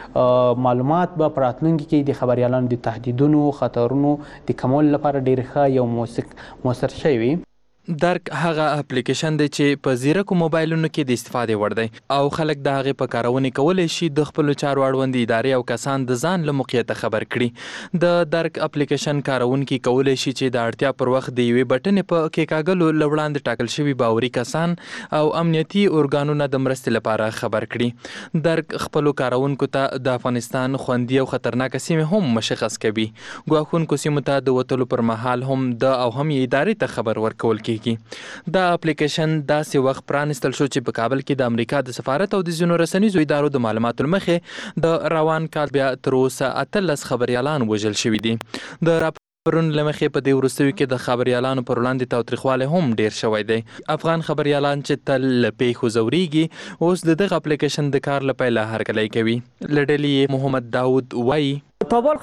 دې معلومات به پراتلونکي کې د خبريالانو د تهدیدونو خطرونو د کمول لپاره ډېر ښه یو موثر شی وي. درک هغه اپلیکیشن دی چې په زیرکو موبایلونو کې د استفادې وړ دی او خلک د هغې په کارونې کولی شي د خپلو چارو اړوند ادارې او کسان د ځان له موقعیته خبر کړي. د درک اپلیکیشن کارونکي کولی شي چې د اړتیا پر وخت د یوې بټنې په کېکاږلو له وړاندې ټاکل شوي باوري کسان او امنیتي ارګانونه د مرستې لپاره خبر کړي. درک خپلو کارونکو ته د افغانستان خوندي او خطرناکه سیمې هم مشخص کوي. ګواښونکو سیمو ته د وتلو پر مهال هم د او هم یې ادارې ته خبر ورکول کېږي. دا اپلیکیشن داسې وخت پرانستل شو چې په کابل کې د امریکا د سفارت او د ځینو رسنیزو ادارو د معلوماتو لمخې د روان کال بیا تر اوسه 18 خبريالان وژل شوي دي. د راپورونو لمخې په دې وروستیو کې د خبريالانو پر وړاندې تاوتریخوالی هم ډیر شوی دی. افغان خبريالان چې تل له پیښو ځورېږي اوس د دغه اپلیکیشن د کار له پیله هرکلی کوي. له ډلې محمد داود وایي تا بال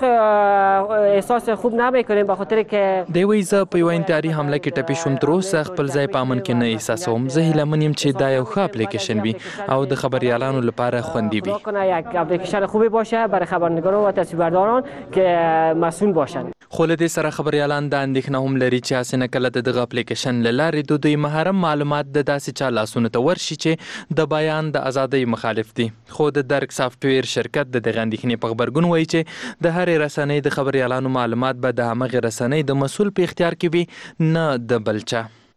احساس خوب نمیکنیم به خاطر که دی وایي زه په یوه انتحاري حمله کې ټپي شوم. تر اوسه خپل ځای په امن کې نه احساسوم. زه هیلهمن یم چې دا یو ښه اپلیکیشن وي او د خبريالانو لپاره خوندي وي. یک اپلیکیشن خوبی باشه برای خبرنگاران و تصویربرداران که مسئول باشند. خو له دې سره خبريالان دا اندېښنه هم لري چې هسې نه کله د دغه اپلیکیشن له لارې د دوی محرم معلومات د داسې چا لاسونو ته ورشي چې د بیان د ازادۍ مخالف دي. خو د درک سافټویر شرکت د دغه اندېښنې په غبرګون وایي چې د هرې رسنۍ د خبريالانو معلومات به د همغې رسنۍ د مسؤل په اختیار کې وي نه د بل چا.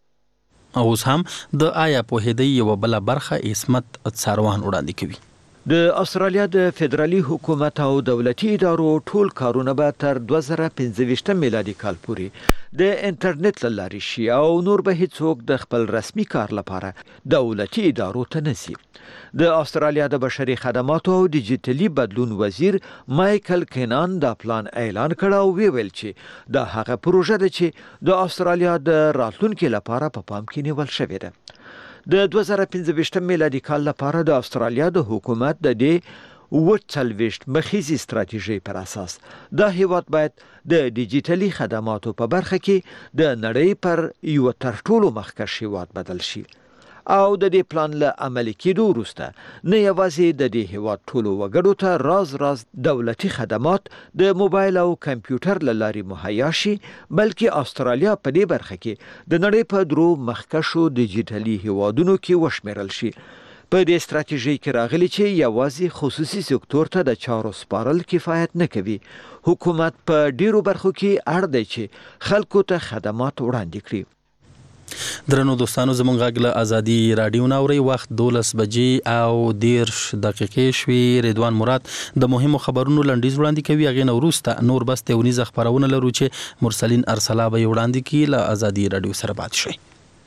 اوس هم د آیا پوهېدی یوه بله برخه عصمت څاروان وړاندې کوي. د استرالیا د فدرالي حکومت او دولتي ادارو ټول کارونه به تر 2025 میلادي کال پورې د انټرنیټ له لارې شي او نور به هیڅوک د خپل رسمي کار لپاره دولتي ادارو ته نسی. د استرالیا د بشري خدماتو او ډیجیټلي بدلون وزیر مایکل کینان دا پلان اعلان کړ او ویل چې دا هغه پروژه ده چې د استرالیا د راتلونکو لپاره په پام کې نیول شوې ده. د 2015 میلادي کال لپاره د استرالیا د حکومت د دې 40 مخیزي ستراتیژي پر اساس دا هیواد باید د ډیجیټلي خدماتو په برخه کې د نړۍ پر یو تر ټولو مخکښ هیواد بدل شي او د دې پلان له عملي کېدو وروسته نه یوازې د دې هیواد ټولو وګړو ته راز دولتي خدمات د موبایل او کمپیوټر له لارې مهیا شي بلکې استرالیا په دې برخه کې د نړۍ په درو مخکښو ډیجیټلي هیوادونو کې وشمیرل شي. په دې ستراتیژي کې راغلي چې یوازې خصوصي سکتور ته د چارو سپارل کفایت نه کوي. حکومت په ډیرو برخو کې اړ دی چې خلکو ته خدمات وړاندې کړي. درنو دوستانو زمونږ غږ له ازادي رادیو ناوري وخت 12 بجې او 10 دقیقې شوي. رضوان مراد د مهمو خبرونو لنډیز وړاندې کوي. هغه نو وروسته نور بس تونیز خبرونه لرو چې مرسلین ارسلا به وړاندې کی له ازادي رادیو سره بات شي.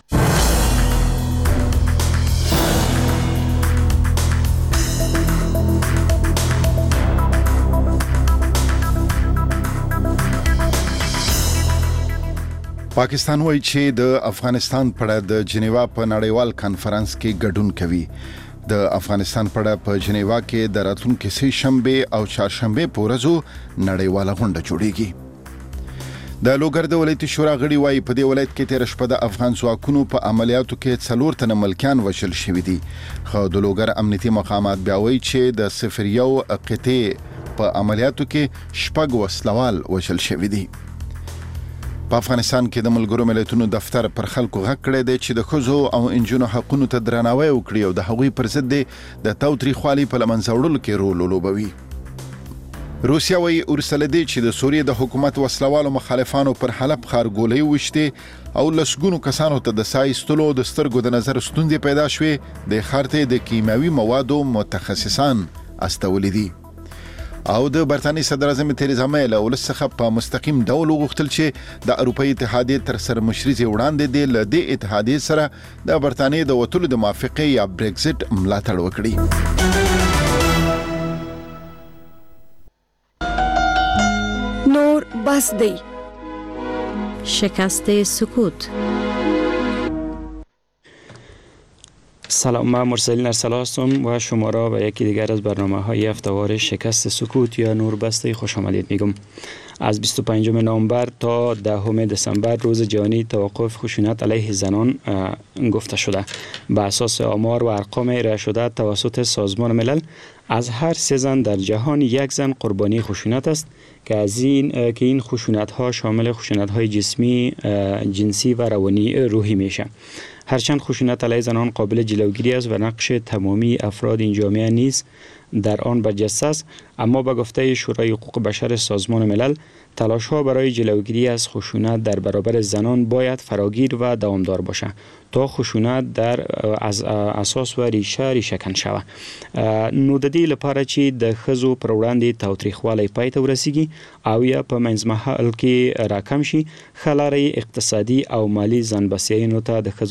پاکستان وایي چې د افغانستان په اړه د جنیوا په نړیوال کانفرنس کې ګډون کوي. د افغانستان په اړه په جنیوا کې د راتلونکي سه شنبه او چهارشنبه په ورځو نړیواله غونډه جوړیږي. د لوګر د ولایتي شورا غړي وایي په دې ولایت کې تیر شپه د افغان ځواکونو په عملیاتو کې 4 تنه ملکیان وژل شوي دي. خو د لوګر امنیتي مقامات بیا وایي چې د 01 قطعه په عملیاتو کې شپږ وسلوال وژل شوي دي. په افغانستان کې د ملګرو ملتونو دفتر پر خلکو غږ کړی دی چې د ښځو او انجونو حقونو ته درناوی وکړي او د هغوی پر ضد د تاوتریخوالي په له منځه وړلو کې رول ولوبوي. روسیا وایي وروسته له دې چې د سوریې د حکومت وسلوالو مخالفانو پر حلب ښار ګولۍ وویشتې او لسګونو کسانو ته د ساه ایستلو د سترګو د نظر ستونزې پیدا شوې، د ښار ته د کیمیاوي موادو متخصصان استولي دي. او د برتانیې صدر اعظم تریزا مې له ولس څخه په مستقیم ډول وغوښتل چې د اروپایي اتحادیې تر سرمشري وړاندې د لدې اتحادیې سره د برتانیې د وټولو د موافقې یا بریکزټ ملاتړ وکړي. نور بس دی. شکست سکوت. سلام، من مرسلین ارسلا هستم و شما را به یکی دیگر از برنامه‌های هفته‌وار شکست سکوت یا نوربسته خوش آمدید میگم. از 25 نوامبر تا 10 دسامبر روز جهانی توقف خشونت علیه زنان گفته شده. به اساس آمار و ارقام ارائه شده توسط سازمان ملل از هر 3 زن در جهان 1 زن قربانی خشونت است که این خشونت ها شامل خشونت های جسمی، جنسی و روحی میشه. هرچند خشونت علیه زنان قابل جلوگیری است و نقش تمامی افراد این جامعه نیز در آن برجسته است، اما به گفته شورای حقوق بشر سازمان ملل تلاش‌ها برای جلوگیری از خشونت در برابر زنان باید فراگیر و دوامدار باشد تا خشونت در از اساس و ریشه کن شود. نو د دې لپاره چې د ښځو پر وړاندې تاوتریخوالی پای ته ورسیږي او یا په منځمهال کې راکم شي، ښه لاره اقتصادي او مالي ځانبسیاینو ته د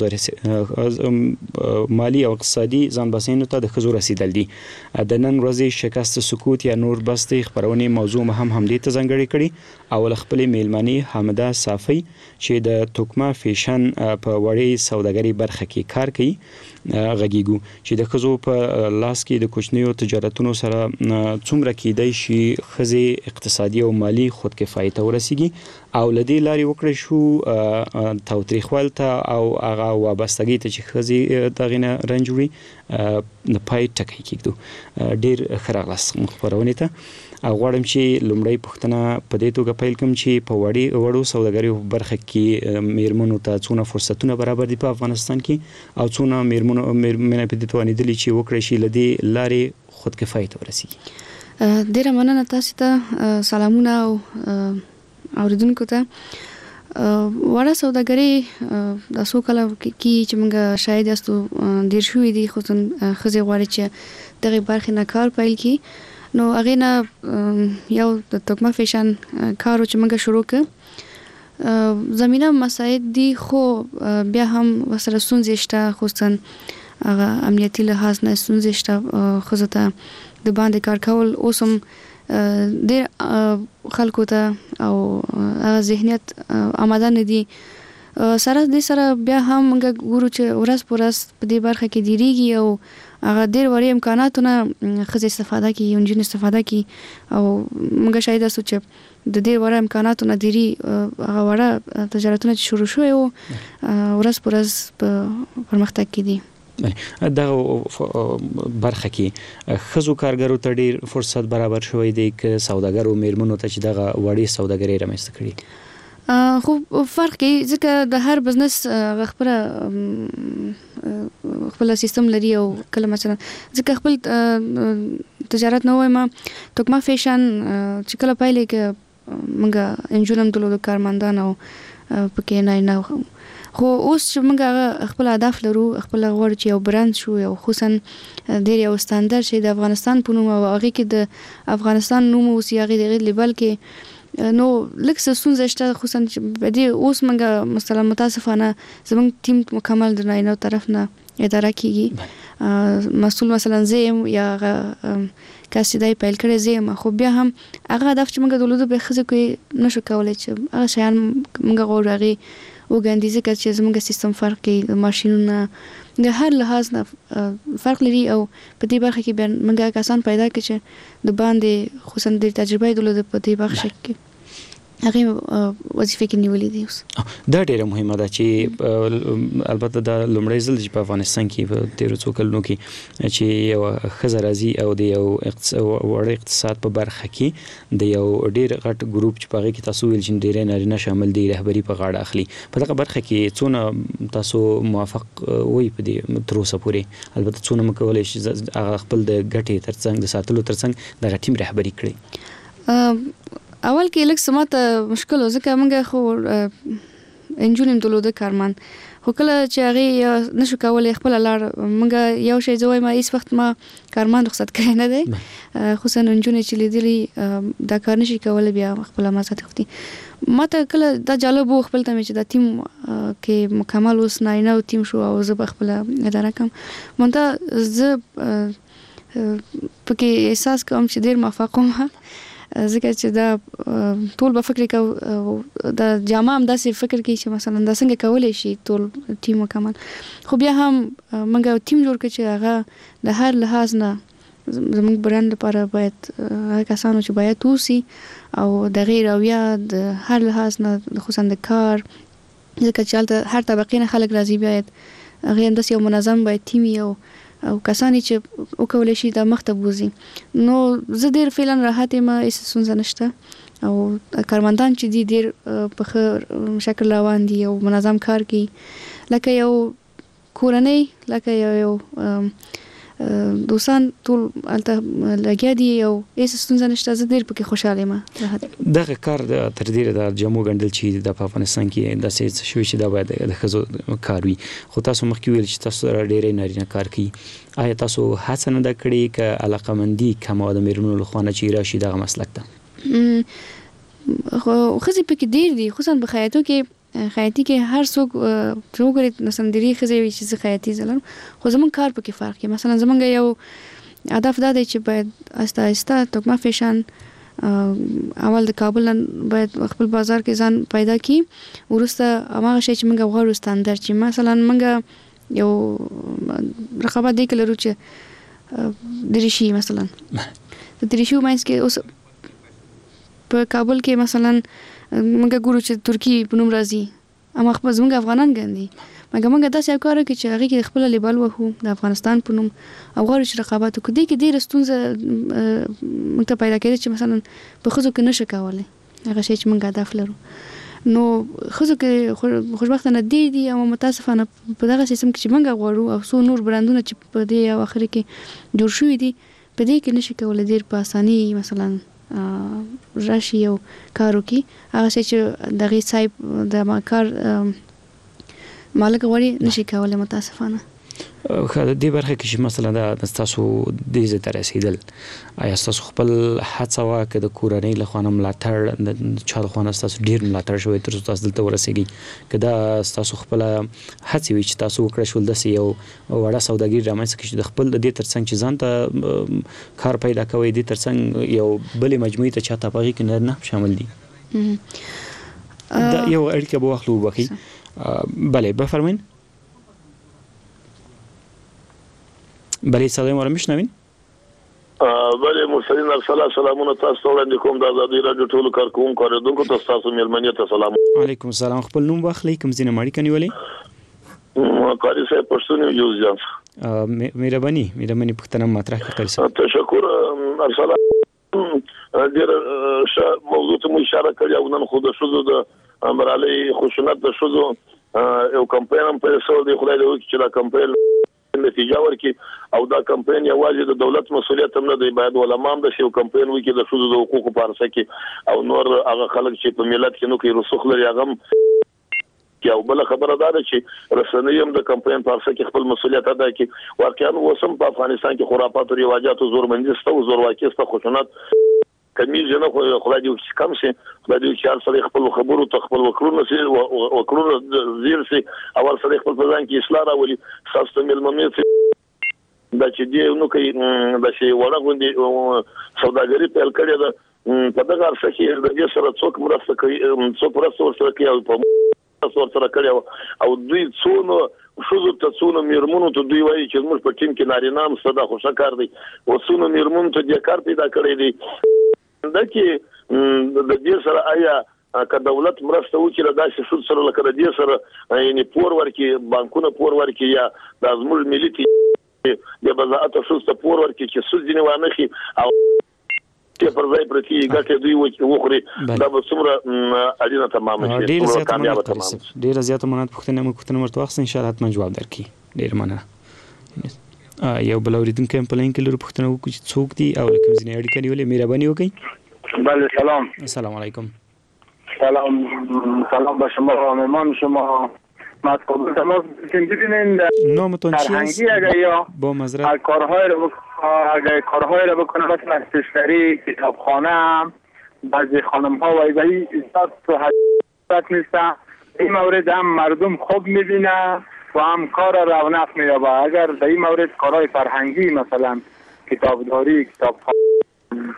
ښځو رسیدل دي. د نن ورځې شکست سکوت یا نور بستې خبرونې موضوع هم همدې ته ځانګړې کړي او خپل میلمنې حامده صافی چې د توکما فیشن په وړې سوداګرۍ برخه کې کار کوي غږیږو چې د ښځو په لاس کې د کوچنیو تجارتونو سره څومره کېدای شي ښځې اقتصادي او مالي خودکفایي ته ورسیږي او له دې لارې وکړی شو تاوتریخوال ته او هغه وابستګۍ ته چې ښځې دغې نه رنج وړي د پای ټکی کېږدو. ډېر ښه راغلاست خپرونې ته. غواړم چې لومړی پوښتنه په دې توګه پیل کړم چې په وړو سوداګریو برخه کې میرمنو ته څونه فرصتونه برابر دي په افغانستان کې او څونه میرمنې په دې توانېدلي چې وکړی شي له دې لارې خودکفایي ته ورسیږي. ډېره مننه تاسو ته. سلامونه او اوریدونکو ته. وړه سوداګري د څو کاله کې چې موږ شاید یاستو ډېر شوي دي، خصوصا ښځې غواړي چې دغې برخې نه کار پیل کړي. نو هغې نه یو د توکما فیشن کار چې موږ شروع کړ زمينه مساعد دي خو بیا هم وسره ستونزې شته خصوصا هغه امنیتي لحاظ نه ستونزې شته خو ته د باندې کار کول اوس هم ډېر خلکو ته او هغه ذهنیت آماده نه دي سره د سره بیا هم موږ ګورو چې ورځ په ورځ په دې برخه کې ډیریږي او هغه ډېر وړي امکاناتونه ښځې استفاده کوي او نجونې استفاده کوي او موږ شاید اوسو چې د دې وړ امکاناتونه ډیری هغه وړ تجارتونه چې شروع شوي او ورځ په ورځ په پرمختګ کې دي دا برخه کې خزو کارګرو ته ډیر فرصت برابر شوی دی ک سوداګرو میرمنو ته چې دغه وړي سوداګري رامنځته کړي خو فرق کې ځکه د هر بزنس خپل سیستم لري او کله مثلا ځکه خپل تجارت نه وایم توکما فیشن چې کله پایلې کې موږ انجونم دلو کارمندان او پکې نه خو اوس چې موږ خپل هدف لرو خپل غوړ چې یو برند شو او خصوصا ډیر یو ستاندر شي د افغانستان په نوم او هغه کې د افغانستان نوم او سیاغي دغه لیبل کې نو لکه څه شته خصوصا چې بدی اوس موږ مثلا متاسفانه زموږ ټیم مکمل د ناینو طرف نه اداره کیږي مسؤل مثلا زم یا کاسیدای پیل کړی زم خو بیا هم هغه هدف چې موږ دولت به خزه کوي نشو کولای چې هغه شیان موږ غوړغي وګاندې ځکه چې زموږ سیستم فرق کوي ماشینونه د هر لحاظ نه فرق لري او په دې برخه کې موږ کسان پیدا کړي چې د باندې خصوصا د تجربه دولت په دې برخه کې هغه وظیفه کې نیولې دي اوس دا ډیره مهمه ده چې البته د لومړی ځل چې په افغانستان کې په 13 کلونو کې چې یو خزر راځي او د یو وړ اقتصاد په برخه کې د یو ډیر غټ ګروپ چې په هغه کې تاسو ویل چې ډیره نارینه شامل دي رهبری په غاړه اخلي په دغه برخه کې څونه تاسو موافق وي په دې تر اوسه پورې البته څونه مکولای شي خپل د ګټې ترڅنګ د ساتلو ترڅنګ د ټیم رهبری کړي اول کې لکه سماته مشکل ځکه موږ خو انجونیم دلو د کارمن خو کله چې هغه نشو کولای خپل لار موږ یو شی زوی ما هیڅ وخت ما کارمن رخصت کړی نه دی خصوصا انجونې چې لیدلی دا کار نشي کولای بیا خپل مازه تختی ماته کله دا جالب خپل ته چې دا ټیم کې مکمل اوس نه ټیم شو او زه خپل اداره کوم مونته زه پکې احساس کوم چې ډیر موافق یم ځکه چې دا ټول به فکر کوي دا جامه هم داسې فکر کوي چې مثلا دا څنګه کولای شي ټول ټیم مکمل خو بیا هم موږ ټیم جوړ کړ چې هغه د هر لحاظ نه زموږ برند لپاره باید هغه کسانو چې باید توسي او د غیر اویا د هر لحاظ نه خصوصا د کار ځکه چې هر طبقه نه خلک راځي باید هغه هم داسې یو منظم باید ټیم او کسانی چې وکولای شي د مخته بوزي نو زه ډیر فعلا راحت ما هیڅ ستونزه نشته او کارمندان چې دي ډیر په ښه شکل روان دي او منظم کار کوي لکه یو کورنۍ لکه یو دوستان ټول الته لګیا دي او هیڅ ستونزه نشته زه ډیر پکې خوشاله یم دغه کار تر ډیره د جمهور ګڼل چې د افغانستان کې د سیس شوی چې دا باید د خزو کار وي خو تاسو مخکې ویل چې تاسو ډیره نارینه کار کوي آیا تاسو هڅه نه کړې ک علاقمندي کومه د میرمنو لخوا چې راشي دغه مسلک ته خو خزي پکې ډیر دي خصوصا په خیاطو کې خیاطي کې هر څوک څوګري نسندري خزي وي چې خیاطي زلم خو زمون کار پکې فرق کې مثلا زمونږ یو هدف دا دی چې باید آسته آسته توکما فیشن اول د کابل باید خپل بازار کې ځان پیدا کړي ورسته هغه شی چې موږ غواړو ستاندر چې مثلا موږ یو رقابت دی کلرو چې درشي مثلا د درشي ماینس کې اوس په کابل کې مثلا موږ ګورو چې ترکی په نوم راځي اما خپل زموږ افغانان ګاندي موږ داسې یو کار کوي چې هغه کې خپل لیبل وهو د افغانستان په نوم او غواړو چې رقابت وکړو دې کې ډېر ستونزه موږ ته پیدا کېږي چې مثلا په خزو کې نشو کولای هغه شی چې موږ هدف لرو نو خزو کې خوشبختانه دي او متاسفانه په دغه سیستم کې چې موږ غواړو او څو نور برندونه چې په دې او اخر کې جوړ شوي دي په دې کې نشي کولای ډېر په اساني مثلا راشي او کارو کې هغه چې دغه صاحب د کار مالک غوړي نشي کولای متاسفانه دې برخه کې چې مثلا د تاسو د دې ته رسیدل آیا تاسو خپل هڅه وکړه د کورنۍ له خوا ملاتړ د چا له خوا تاسو ډیر ملاتړ شوی تر څو تاسو دلته ورسیږئ که دا تاسو خپل هڅې وي چې تاسو وکړئ شول داسې یو وړه سوداګري رامنځته کړئ چې د خپل د دې ترڅنګ چې ځان ته کار پیدا کوئ دې ترڅنګ یو بلې مجموعې ته چاته په هغې کې نه شامل دي دا یو اړیکه به واخلو وبخښئ بله بفرمایئ بله صدای ما را میشنوین؟ بله مرسلین ارسلا سلامونه تاسو ته وړاندې کوم د ازادي راډیو ټولو کارکوونکو اوریدونکو ته ستاسو میلمنې ته سلام. وعلیکم السلام. خپل نوم واخلئ کوم ځای نه مو اړیکه نیولې؟ قاری صاحب پښتون یم یوز جان. مهرباني پوښتنه مطرح کړئ قاری صاحب. تشکر ارسلا. ډېر ښه موضوع ته مو اشاره کړې او نن خو د ښځو د امرالۍ خشونت د ښځو یو کمپاین هم پیل شوی دی. خدای دې وکړي چې دا کمپاین نتیجه ورکړي او دا کمپاین یوازې د دولت مسؤلیت هم نه دی، باید علما هم د یو کمپاین وکړي د ښځو د حقوقو په اړه کې او نور هغه خلک چې په ملت کې نو کې رسوخ لري هغه هم او بل خبره ده چې رسنۍ هم د کمپاین په اړه کې خپل مسؤلیت ادا کوي. واقعا اوس هم په افغانستان کې خرافات او رواجات او زورمندي ستو زورواکي ستو خشونت کمیږي نه، خو خدای دې وکړي کم شي، خدای دې وکړي سره خپل خبرو ته خپل وکړو سي وکړو زیر سي اول سره خپل ځان کې اصلاح راولي. خاصه ملمنې دا چې دې نو کوي دا چې وړه غوندي سوداګري پیل کړې ده په دغه ارسه کې د دې سره څوک مرسته کوي، څوک مرسته ورسره کوي او په سره کړی او دوی څونو شوزو ته څونو میرمنو ته دوی وایي چې موږ په ټیم کې نارینه هم صدا خوشا کار دی او څونو میرمنو ته دې کار پیدا کړی دی. دا کې د دې سره آیا که دولت مرسته وکړي داسې شود سره لکه د دې سره یعنی پور ورکړي، بانکونه پور ورکړي یا د زموږ ملي د بزاعت شود ته پور ورکړي چې سود ځینې وانه شي او ته پر ځای پرتی ګټه دوی وخوري دا به څومره اړینه تمام شي. ډیر زیات مننه. پوښتنه ورته واخلئ ان شاء الله حتما جواب درکړي. ډیر مننه. یو بل اوریدونکی هم په لاین کې لرو، پوښتنه وکړو چې څوک دي او له کوم ځای نه اړیکه نیولې. مهرباني وکړئ. بله سلام. السلام علیکم. سلام به شما و مهمان شما. مطلب تماس ببینید نامتون چیست؟ با معذرت کارهای رو بکنه مثل استشاری، کتابخانه، بعضی خانم ها و ایزایی ایستاد تو حضرت نیستن. این مورد هم مردم خوب میبینه و هم کار رونق میابه. اگر در این مورد کارهای فرهنگی مثلا کتابداری، کتابخانه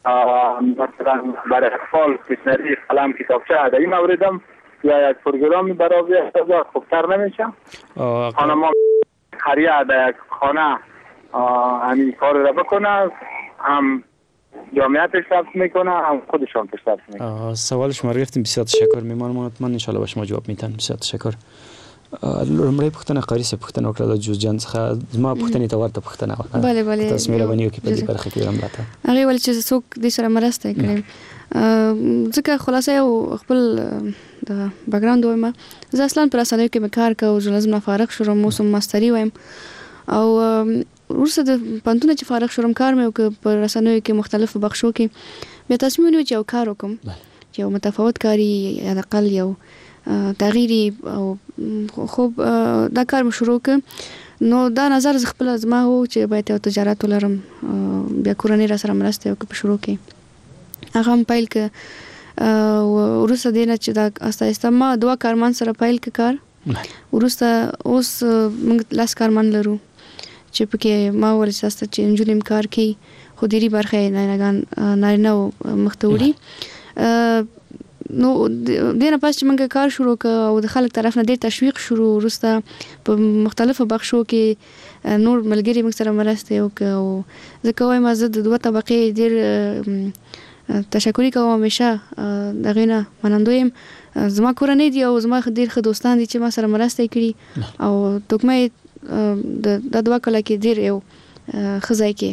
مثلا برای اطفال استشاری، قلم، کتابچه در این مورد هم یا یک پروگرام برای احتضار خوبتر نمیشه؟ خانم ها خریه در یک خانه همین کار را بکنه، هم جامعه پیشرفت میکنه هم خودشان پیشرفت میکنه. سوال شما رو گرفتیم، بسیار تشکر. میمانم حتما ان شاء الله به شما جواب میتن. بسیار تشکر. لومړی پوښتنه قاری صاحب پوښتنه وکړه د جوز جان څخه، زما پوښتنې ته ورته پوښتنه وکړه. بله تاسو مهرباني وکړئ په دې برخه کې راته هغې ویل چې څوک دې سره مرسته کړې. ځکه خلاصه یو خپل د بیکګراوند وایم، زه اصلا په رسنیو کې مې کار کوم، ژورنالیزم نه فارغ شوم، اوس هم ماستري وایم او وروسته د پوهنتون چې فارغ شوم کار مې وکړ په رسنیو کې مختلفو بخشو کې. بیا تصمیم ونیو چې یو کار وکړم چې یو متفاوت کاري یا د اقل یو تغییري او خوب دا کار مې شروع کړ. نو دا نظر خپل زما و چې باید یو تجارت ولرم، بیا کورنۍ را سره مرسته وکړي په شروع کې. هغه هم پیل کړ. وروسته دې نه چې دا آسته آسته ما 2 کارمند سره پیل کړ کار. وروسته اوس موږ 10 کارمند لرو چې پکې ما ویل چې نجونې کار کوي، خو ډېرې برخه یې نارینه مخته وړي. نو دې نه پس چې موږ کار شروع کړ او د خلک طرف نه ډېر تشویق شروع، وروسته په مختلفو بخشو کې نور ملګري موږ سره مرسته وکړه. او ځکه وایم زه د 2 طبقې ډېر تشکر کوم، همیشه دغه نه منندوی یم. زما کورنۍ دي او زما ډېر ښه دوستان دي چې ما سره مرسته کړي او توکمه د 2 کاله کې ډېر یو ښه ځای کې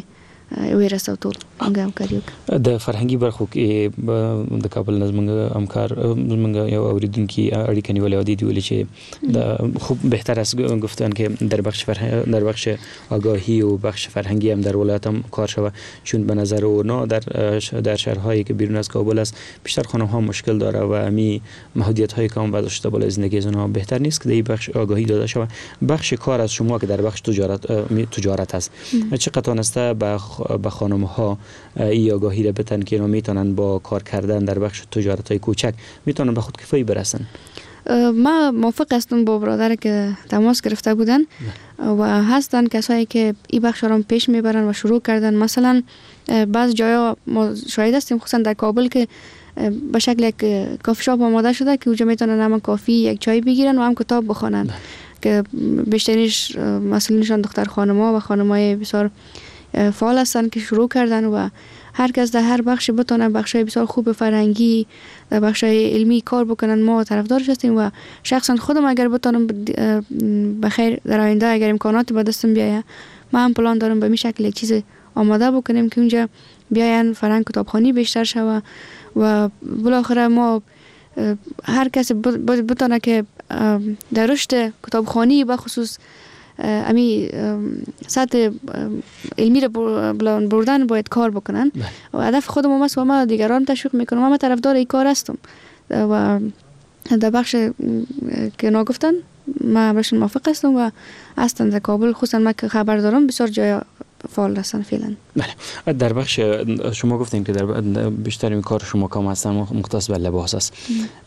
ویرسو ټول موږ همکاري وکړو. د فرهنګي برخو کې د کابل نظمنګ همکار زمنګ یو اوریدونکو اړیکه نیولې و دي چې د خوب بهتر است گفتن که در بخش آگاهی و بخش فرهنگی هم در ولایت هم کار شود، چون به نظر اونا در شهرهایی که بیرون از کابل است بیشتر خانم ها مشکل داره و امی محدودیت های کام برداشته بالای زندگی از اونها بهتر نیست که در بخش آگاهی داده شود. بخش کار از شما که در بخش تجارت است چقدر تانسته به خانم ها این آگاهی را بتن که اینا میتونن با کار کردن در بخش تجارت های کوچک میتونن به خودکفایی برسن؟ ما موافق هستم با برادر که تماس گرفته بودن و هستن کسایی که این بخش را پیش میبرن و شروع کردن. مثلا بعض جایا ما شاهد هستیم خصوصا در کابل که به شکل یک کافی شاپ آماده شده که اونجا میتونن هم کافی یک چای بگیرن و هم کتاب بخونن که بیشترینش مسئولینشان دختر خانم‌ها و خانم‌های بسیار فعال هستن که شروع کردن و هر کس در هر بخش بتونه بخشای بسیار خوب فرهنگی در بخشای علمی کار بکنن. ما طرفدارش هستیم و شخصا خودم اگر بتونم بخیر در آینده اگر امکانات به دستم بیاید ما هم پلان دارم به این شکل یک چیز آماده بکنیم که اونجا بیاین فرهنگ کتابخوانی بیشتر شود و بالاخره ما هر کس بتونه که در رشد کتابخوانی به خصوص امی سطح علمی رو بردن باید کار بکنن و هدف خودم است و ما دیگران تشویق میکنم. ما طرفدار این کار هستم و در بخش که نگفتن ما برشون موافق هستم و اصلا در کابل خصوصا ما که خبر دارم بسیار جای فعال هستن فعلا. بله. در بخش شما گفتین که در بیشتر این کار شما کام هستن مختص به لباس است.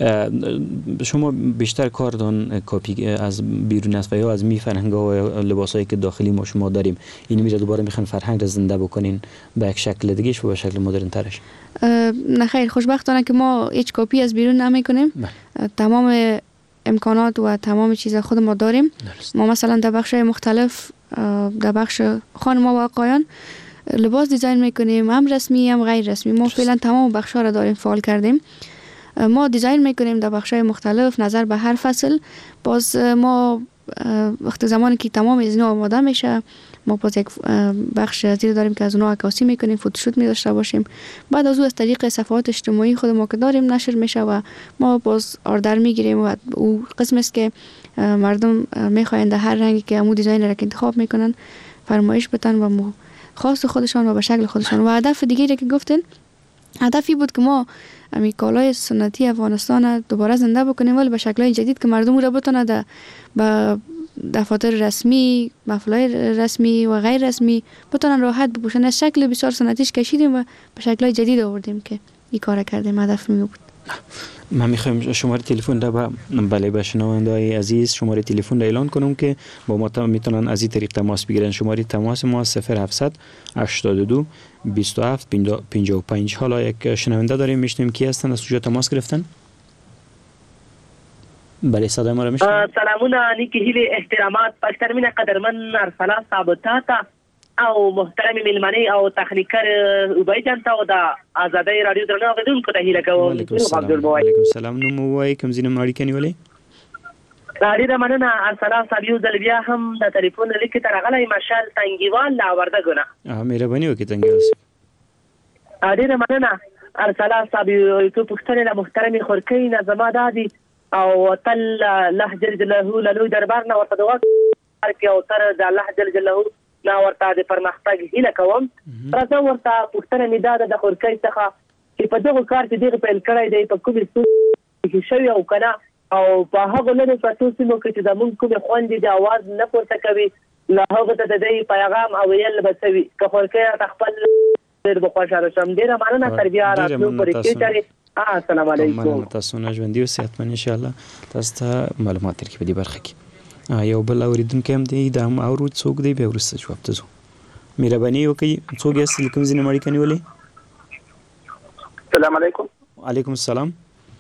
شما بیشتر کار دان کپی از بیرون است و یا از می فرهنگ و لباسایی که داخلی ما شما داریم این میره دوباره میخوان فرهنگ را زنده بکنین به یک شکل دیگه و به شکل مدرن ترش؟ نه خیر، خوشبختانه که ما هیچ کپی از بیرون نمیکنیم. تمام امکانات و تمام چیزا خود ما داریم. ما مثلا در بخش‌های مختلف در بخش خانم‌ها و آقایان لباس دیزاین میکنیم، هم رسمی هم غیر رسمی. ما فعلا تمام بخش‌ها را داریم فعال کردیم. ما دیزاین میکنیم در بخش‌های مختلف نظر به هر فصل. باز ما وقت زمانی که تمام از اینا آماده میشه ما باز یک بخش زیر داریم که از اونها عکاسی میکنیم، فوتوشوت می‌داشته باشیم. بعد از او از طریق صفحات اجتماعی خود ما که داریم نشر میشه و ما باز آردر میگیریم و او قسم است که مردم میخواین در هر رنگی که همون دیزاین را که انتخاب میکنن فرمایش بدن و خاص خودشان و به شکل خودشان. و هدف دیگری که گفتین هدفی بود که ما امی کالای سنتی افغانستان دوباره زنده بکنیم ولی به شکل‌های جدید که مردم را بتونه با دفاتر رسمی، محفل‌های رسمی و غیر رسمی بتونن راحت بپوشن. از شکل بسیار سنتیش کشیدیم و به شکل‌های جدید آوردیم که این کار کردیم. هدف می بود. ما میخوایم شماره تلفن را به شنونده‌های عزیز شماره تلفن را اعلان کنم که با ما میتونن از این طریق تماس بگیرن. شماره تماس ما 0700 82 27 55. حالا یک شنونده داریم میشنیم کی هستن از کجا تماس گرفتن؟ بله صدای ما را میشنوید؟ سلامونه نیکی هیلی احترامات پشترمین قدرمن ارسلا ثابتاتا او محترم ملمنی او تخنیکر اوبای جان ته د آزادۍ رادیو درنو غوډونکو ته هیله کوم. وعلیکم السلام. نو وای کوم زینم اړیکه نیولې؟ راډیو د مننه ارسلا صاحب د بیا هم د ټلیفون لیک تر غلای مشال تنګیوال لا وردګونه. مهرباني وکړئ تنګیوال. راډیو د مننه ارسلا صاحب یو پښتنه له محترم خورکی نظم دادی او تل لهجه جلاله له دربار نه ورته دوه کې او تر د لهجه جلاله نا ورته د پرمختګ هیله کوم. راځه ورته پښتنه میداد د خورکی څخه چې په دغه کار کې دغه پیل کړی دی په کومې څه شوی او کنه او په هغه لږ پټو سیمو کې چې د مونږ کومې خوندې د आवाज نه پورته کوي له هغه ته د دې پیغام او یل بسوي که خورکی خپل ډېر بخښه شم. ډېر مننه تربیه راتلو پرې کې. السلام علیکم. تاسو نه ژوندۍ اوسئ ان شاء الله. تاسو ته معلومات درکې په دې برخه کې. یو بل اوریدونکو هم دی دا هم اورو څوک دی به ورسته جواب ته زو. مهرباني وکړئ څوک یې کوم ځینې مړی کني ولې؟ السلام علیکم. وعلیکم السلام.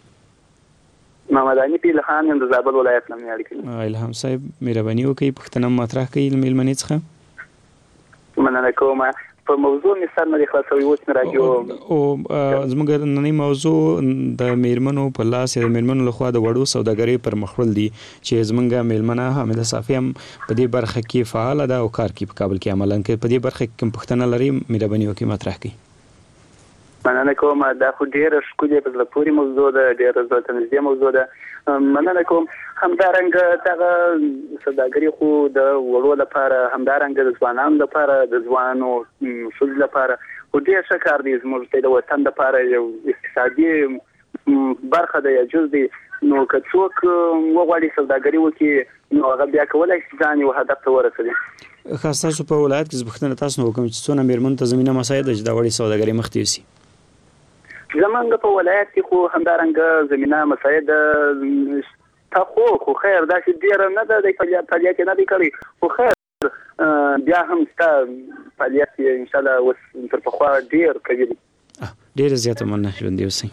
محمد علي پیل خان یم د زابل ولایت نه اړیکې. الهام صاحب مهرباني وکړئ پښتنه مطرح کړئ مېلمنې څخه. مننه کوم. په موضوع می سر نه خلاصوي اوس نه راځو او زموږ نننی موضوع د میرمنو په لاس د میرمنو لخوا د وړو سوداګرۍ پر مخړل دي چې زموږ میرمنه حامده صافی هم په دې برخه کې فعال ده او کار کوي په کابل کې عملاً کې په دې برخه کې کوم پښتنه لري مهرباني وکړئ مطرح کړئ. مننه کوم دا خو ډیره ښکلې په لپوري موضوع ده ډیره زړه نږدې موضوع ده مننه کوم همدارنګه دغه سوداګري خو د وړو لپاره همدارنګه د ځوانانو لپاره د ځوانو ښځو لپاره خو ډیر ښه کار دی زموږ د وطن لپاره یو اقتصادي برخه ده یا جز دی نو که څوک وغواړي سوداګري وکړي نو هغه بیا کولی شي ځان یو هدف ته ورسوي. خاص تاسو په ولایت کې پوښتنه تاسو نه وکړم چې څونه میرمنو ته زمینه مساعد ده چې دا وړې سوداګري مخ ته یوسي. زمونږ په ولایت کې خو همدارنګه زمینه مساعد تا خو خیر دا چې ډیر نه ده د فعالیت نه دی کړی خو خیر بیا هم ستا فعالیت ان شاء الله اوس تر پخوا ډیر کوي. ډیر زیاته مننه ژوندي اوسئ.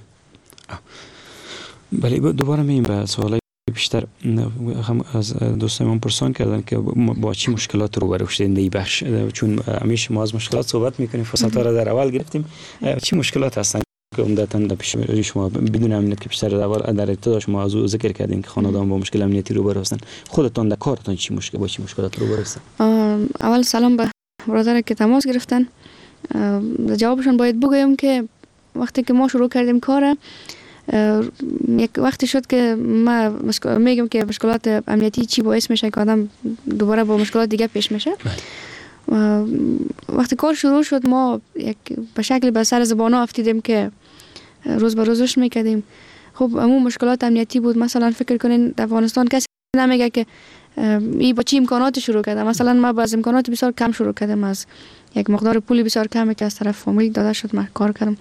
بله دوباره می‌ایم به سوالای بیشتر هم از دوستان پرسان کردن که با چی مشکلات روبرو شدین در این بخش چون همیشه ما از مشکلات صحبت میکنیم فرصت‌ها را در اول گرفتیم چی مشکلات هستن که عمدتاً در پیش شما بدون امنیت که بیشتر در ابتدا شما از ذکر کردین که خانواده‌ها با مشکل امنیتی روبرو هستن خودتون در کارتون چی مشکلات روبرو هستن؟ اول سلام به برادر که تماس گرفتن جوابشون باید بگویم که وقتی که ما شروع کردیم کار یک وقتی شد که ما میگم که مشکلات امنیتی چی باعث میشه که آدم دوباره با مشکلات دیگه پیش میشه. وقتی کار شروع شد ما یک به شکلی به سر زبانا افتیدیم که روز به روزش میکردیم. خب همون مشکلات امنیتی بود. مثلا فکر کنین در افغانستان کسی نمیگه که ای با چی امکانات شروع کرده. مثلا ما با امکانات بسیار کم شروع کردیم از یک مقدار پولی بسیار کمی که از طرف فامیل داده شد ما کار کردم.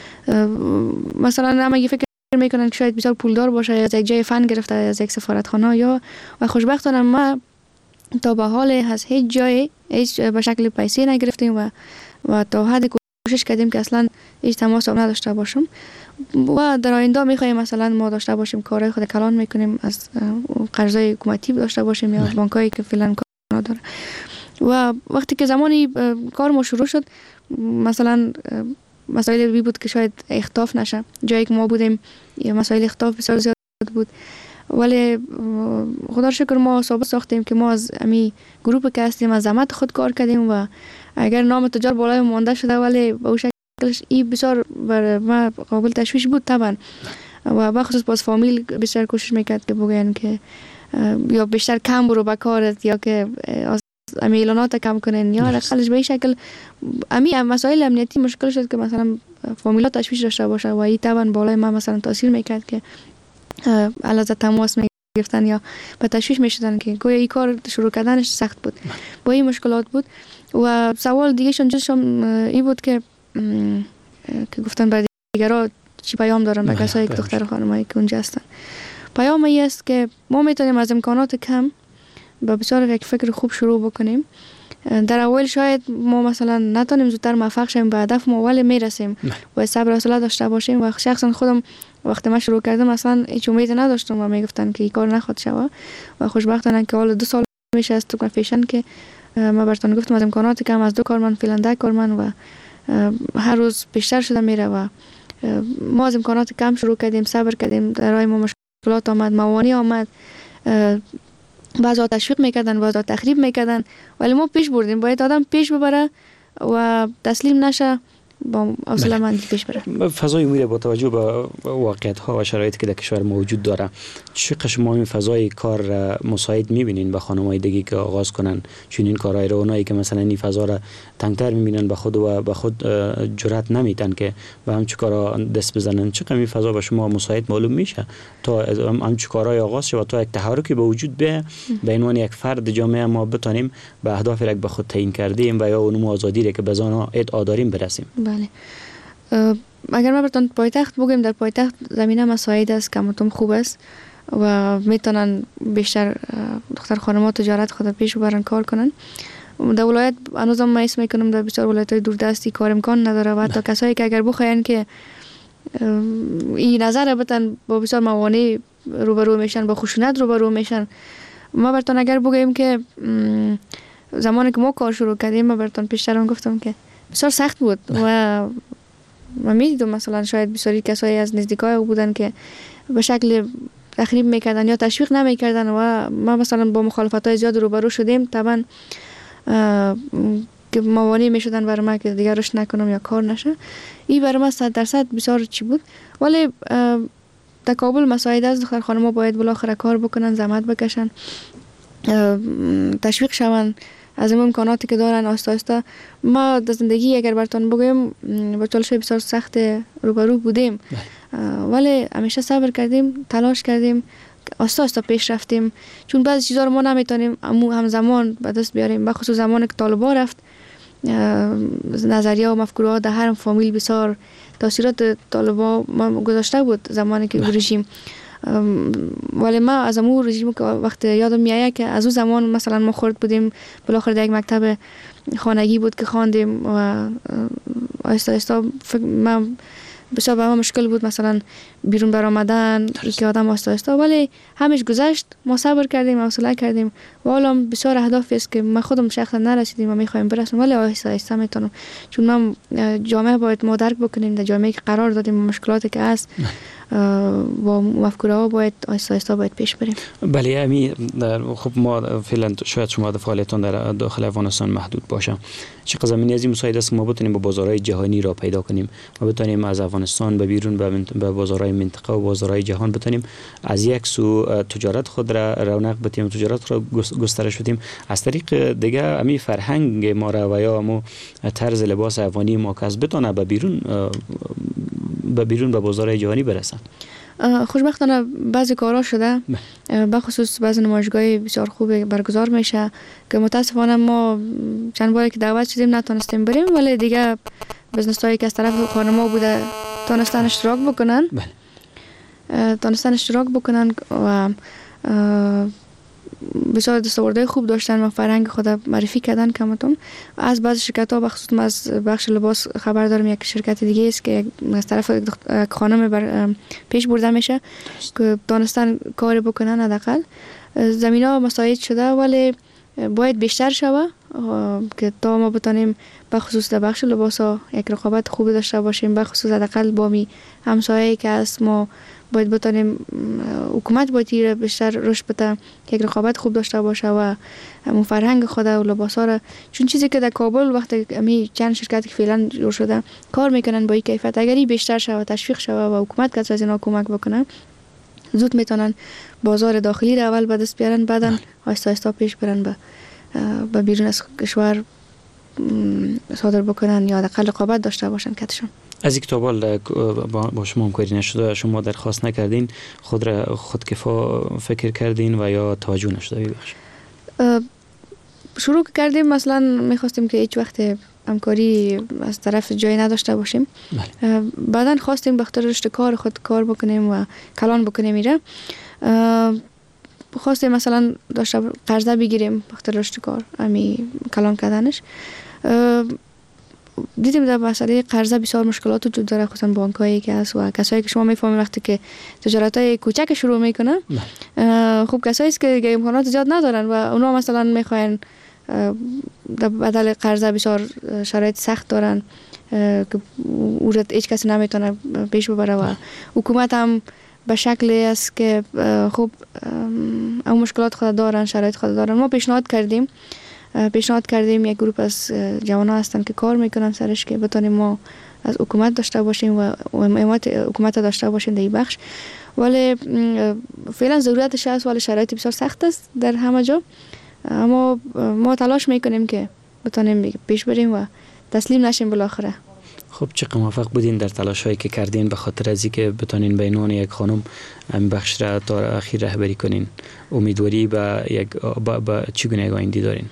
مثلا نمیگه فکر میکنن که شاید بسیار پولدار باشه از یک جای فن گرفته از یک سفارتخانه یا و خوشبختانه ما تا به حال از هیچ جای هیچ به شکل پیسه نگرفتیم و تا حد کوشش کردیم که اصلا هیچ تماس نداشته باشیم و در آینده میخوایم مثلا ما داشته باشیم کارهای خود کلان میکنیم از قرضای حکومتی داشته باشیم یا از بانکایی که فعلا کار نداره. و وقتی که زمانی کار ما شروع شد مثلا مسائل بود که شاید اختلاف نشه جایی که ما بودیم یا مسائل اختلاف بسیار زیاد بود ولی خدا شکر ما ثابت ساختیم که ما از امی گروه که هستیم از زحمت خود کار کردیم و اگر نام تجار بالای مانده شده ولی به اون شکلش این بسیار بر ما قابل تشویش بود طبعا و بخصوص باز فامیل بسیار کوشش میکرد که بگوین که یا بیشتر کم برو به کارت یا که امی اعلانات کم کنن یا حداقلش به این شکل امی مسائل امنیتی مشکل شد که مثلا فامیلا تشویش داشته باشه و این طبعا بالای ما مثلا تاثیر میکرد که علاوه تماس میگرفتن یا به تشویش میشدن که گویا این کار شروع کردنش سخت بود با این مشکلات بود. و سوال دیگه شون این بود که گفتن برای دیگرها چی پیام دارن به کسایی که دختر خانمایی که اونجا هستن. پیام این است که ما میتونیم از امکانات کم با بسیار یک فکر خوب شروع بکنیم. در اول شاید ما مثلا نتونیم زودتر موفق شیم به هدف ما ولی میرسیم و صبر و حوصله داشته باشیم. و شخصا خودم وقتی من شروع کردم اصلا هیچ امید نداشتم و میگفتن که این کار نخواد شوه و خوشبختانه که حالا 2 سال میشه از تو فیشن که ما براتون گفتم از امکانات کم از 2 کارمند فعلا 10 کارمند و هر روز بیشتر شده میره و ما از امکانات کم شروع کردیم صبر کردیم در راه ما مشکلات آمد موانع آمد بعضا تشویق میکردن بعضا تخریب میکردن ولی ما پیش بردیم. باید آدم پیش ببره و تسلیم نشه با حوصله مندی پیش بره. فضای امید با توجه به واقعیت ها و شرایطی که در کشور موجود داره چقدر شما این فضای کار مساعد میبینین به خانم‌های دیگه که آغاز کنن چنین کارهای رو اونایی که مثلا این فضا را تنگتر میبینن به خود و به خود جرأت نمیتن که به همچین کارا دست بزنن چقدر این فضا به شما مساعد معلوم میشه تا همچین کارهای آغاز شه و تا یک تحرکی به وجود بیاد به عنوان یک فرد جامعه ما بتونیم به اهدافی را به خود تعیین کردیم و یا اون آزادی را که به آن ادعا داریم برسیم. بله اگر ما براتون پایتخت بگیم در پایتخت زمینه مساعد است کمتون خوب است و میتونن بیشتر دختر خانم‌ها تجارت خود پیش ببرن کار کنن. در ولایت هنوزم ما اسم میکنم در بسیار ولایت‌های دوردستی کار امکان نداره و حتی کسایی که اگر بخواین که این نظر بتن با بسیار موانع روبرو میشن با خشونت روبرو میشن. ما براتون اگر بگیم که زمانی که ما کار شروع کردیم ما براتون پیشتر گفتم که بسیار سخت بود و میدیدم مثلا شاید بسیاری کسایی از نزدیکای او بودن که به شکل تخریب میکردن یا تشویق نمیکردن و ما مثلا با مخالفت‌های زیاد روبرو شدیم. طبعا که موانع میشدن برای من که دیگه رشد نکنم یا کار نشه. این برای من 100% بسیار چی بود. ولی در کابل مساعد از دختر خانم‌ها باید بالاخره کار بکنن، زحمت بکشن، تشویق شون از این امکاناتی که دارن. آستا ما در زندگی اگر براتون بگویم با چالش‌های بسیار سخت روبرو بودیم، ولی همیشه صبر کردیم، تلاش کردیم، آستا پیش رفتیم. چون بعضی چیزا رو ما نمیتونیم همزمان به دست بیاریم. بخصوص زمانی که طالبان رفت، نظریه و مفکوره ها در هر فامیل بسیار تاثیرات طالبان ما گذاشته بود زمانی که رژیم. ولی ما از اون رژیم که وقت یادم میایه که از اون زمان مثلا ما خورد بودیم، بالاخره در یک مکتب خانگی بود که خواندیم و آهسته ما بسیار به ما مشکل بود مثلا بیرون برآمدن که آدم آهسته، ولی همش گذشت. ما صبر کردیم، حوصله کردیم و حالا بسیار اهدافی است که ما خودم شخصا نرسیدیم و میخوایم برسیم، ولی آهسته میتونم. چون ما جامعه باید ما درک بکنیم، در جامعه که قرار دادیم مشکلاتی که هست با مفکوره ها باید آهسته باید پیش بریم. بله امی خب ما فعلا شاید شما در فعالیتون در داخل افغانستان محدود باشه. چه زمینی از این مساعد است که ما بتونیم با بازارهای جهانی را پیدا کنیم، ما بتونیم از افغانستان به بیرون به بازارهای منطقه و بازارهای جهان بتونیم از یک سو تجارت خود را رونق بدیم، تجارت را گسترش بدیم، از طریق دیگه امی فرهنگ ما را و یا مو طرز لباس افغانی ما که بتونه به بیرون به بازارهای جهانی برسه. خوشبختانه بعضی کارا شده، بخصوص بعضی نمایشگاهی بسیار خوب برگزار میشه که متاسفانه ما چند باری که دعوت شدیم نتونستیم بریم، ولی دیگه بزنس هایی که از طرف خانم‌ها بوده تونستن اشتراک بکنن و بسیار دستاوردهای خوب داشتن و فرهنگ خود معرفی کردن کمتون. از بعض شرکت‌ها بخصوص از بخش لباس خبر دارم یک شرکت دیگه است که از طرف خانم پیش برده میشه که دانستن کار بکنن. حداقل زمینا مساعد شده، ولی باید بیشتر شوه که تا ما بتونیم بخصوص در بخش لباس ها یک رقابت خوب داشته باشیم. بخصوص حداقل با می همسایه‌ای که هست ما باید بتونیم، حکومت باید بیشتر رشد بده که یک رقابت خوب داشته باشه و همون فرهنگ خود و لباس ها را. چون چیزی که در کابل وقتی می چند شرکتی که فعلا جور شده کار میکنن با این کیفیت، اگری بیشتر شوه، تشویق شوه و حکومت که از اینا کمک بکنه، زود میتونن بازار داخلی را اول به دست بیارن، بعدن آهسته پیش برن به بیرون از کشور صادر بکنن یا حداقل رقابت داشته باشن کتشون. از این کتاب با شما همکاری نشده، شما درخواست نکردین، خودکفا فکر کردین و یا توجه نشده؟ ببخشید. شروع کردیم، مثلا میخواستیم که هیچ وقت همکاری از طرف جایی نداشته باشیم. بعدن خواستیم به خاطر رشد کار خود کار بکنیم و کلان بکنیم. میره خواستیم مثلا داشته قرضه بگیریم به خاطر رشد کار، امی کلان کردنش. دیدیم در مسئله قرضه بسیار مشکلات وجود داره، خصوصا بانکایی که هست و کسایی که شما میفهمید وقتی که تجارتای کوچک شروع میکنن، خب کسایی است که امکانات زیاد ندارن و اونا مثلا میخواین در بدل قرضه بسیار شرایط سخت دارن که اورد هیچ کسی نمیتونه پیش ببره و حکومت هم به شکلی است که خب اون مشکلات خود دارن، شرایط خود دارن. ما پیشنهاد کردیم یک گروه از جوانان هستن که کار میکنن سرش که بتونیم ما از حکومت داشته باشیم و حکومت داشته باشیم در این بخش، ولی فعلا ضرورتش هست ولی شرایط بسیار سخت است در همه جا. اما ما تلاش میکنیم که بتونیم پیش بریم و تسلیم نشیم بالاخره. خب چقدر موفق بودین در تلاش هایی که کردین به خاطر از اینکه بتونین به عنوان یک خانم این بخش را تا اخیر رهبری کنین؟ امیدواری به چگونه یک آینده دارین؟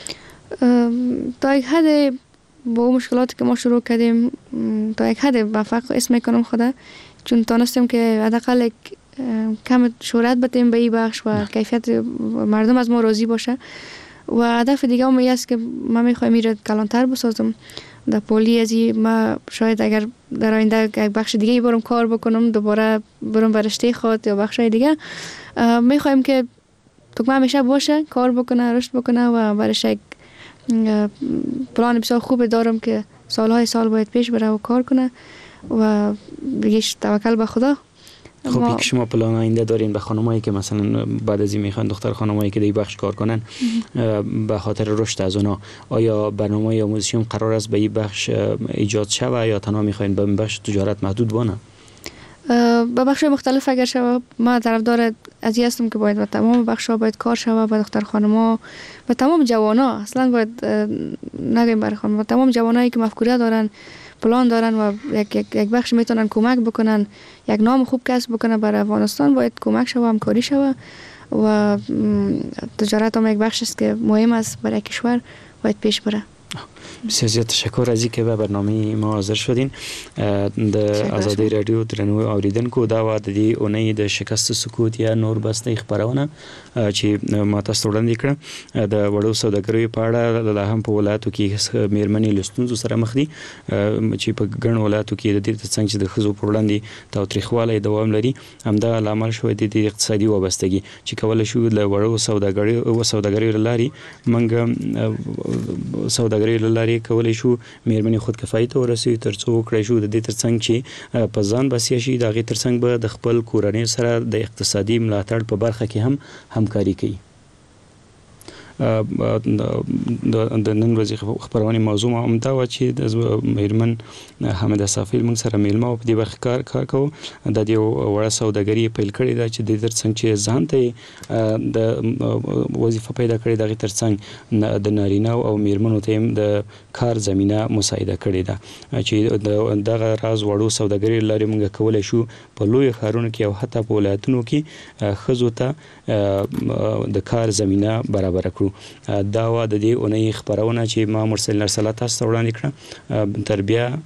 تا یک حد با مشکلاتی که ما شروع کردیم تا یک حد موفق اسم میکنم خدا، چون تونستیم که حداقل کم شهرت بدیم به این بخش و کیفیت مردم از ما راضی باشه. و هدف دیگه هم است که ما میخوایم این را کلانتر بسازم در پولی ازی. ما شاید اگر در آینده یک بخش دیگه برم کار بکنم، دوباره برم برشته خود یا بخش دیگه، میخوایم که تکمه همیشه باشه، کار بکنه، رشد بکنه و برش یک پلان بسیار خوب دارم که سالهای سال باید پیش بره و کار کنه و بگیش توکل به خدا. خب یک شما پلان آینده دارین به خانمایی که مثلا بعد از این میخوان دختر خانمایی که در بخش کار کنن به خاطر رشد از اونا، آیا برنامه آموزشی قرار است به این بخش ایجاد شوه یا تنها میخواین به بخش تجارت محدود بانه؟ به بخش مختلف اگر شوه، ما طرفدار از این هستم که باید به تمام بخش‌ها باید کار شوه، به دختر خانم‌ها، به تمام جوانا، اصلا باید نگیم برای خانم، به تمام جوانایی که مفکوره دارن، پلان دارن و یک بخش میتونن کمک بکنن، یک نام خوب کسب بکنه برای افغانستان، باید کمک شوه، همکاری شوه و تجارت هم یک بخش است که مهم است برای کشور، باید پیش بره. بسیار تشکر از اینکه به برنامه ما حاضر شدین. د آزادی رادیو درنو اوریدونکو دا و د دې اونۍ د شکست سکوت یا نور بسته خبرونه چې ما تاسو وړاندې کړه د وړو سوداګریو په اړه د هم په ولایتو کې میرمنې لستونزو سره مخ دي چې په ګڼ ولایتو کې د دې څنګه چې د خزو پر وړاندې تاوتریخوالی دوام لري، همدا لامل شوی د اقتصادي وابستګي چې کول شو د وړو سوداګریو لاري منګ سوداګریو لاري کولای شو میرمنې خودکفایي ته ورسوي، ترڅو کړی شو د دې ترڅنګ چې په ځان بسیا شي، د هغې ترڅنګ به د خپل کورنۍ سره د اقتصادي ملاتړ په برخه کې هم همکاري کوي. د نن ورځې خبرونه موضوع هم دا و چې د میرمن حامده صافی موږ سره میلمه او په دې برخه کار کوو. د دې وړه سوداګري پیل کړې ده چې د ترڅنګ چې ځان ته د وظیفه پیدا کړې ده، ترڅنګ د نارینه او میرمنو ته هم د کار زمينه مساعده کړې ده چې دغه راز وړو سوداګري لري موږ کولای شو په لوی ښارونو کې او حتی په ولایتونو کې ښځو ته د کار زمينه برابر کړو. دا و د دې اونۍ خبرونه چې ما مرسل نرسلات تاسو وړاندې کړه. تر بیا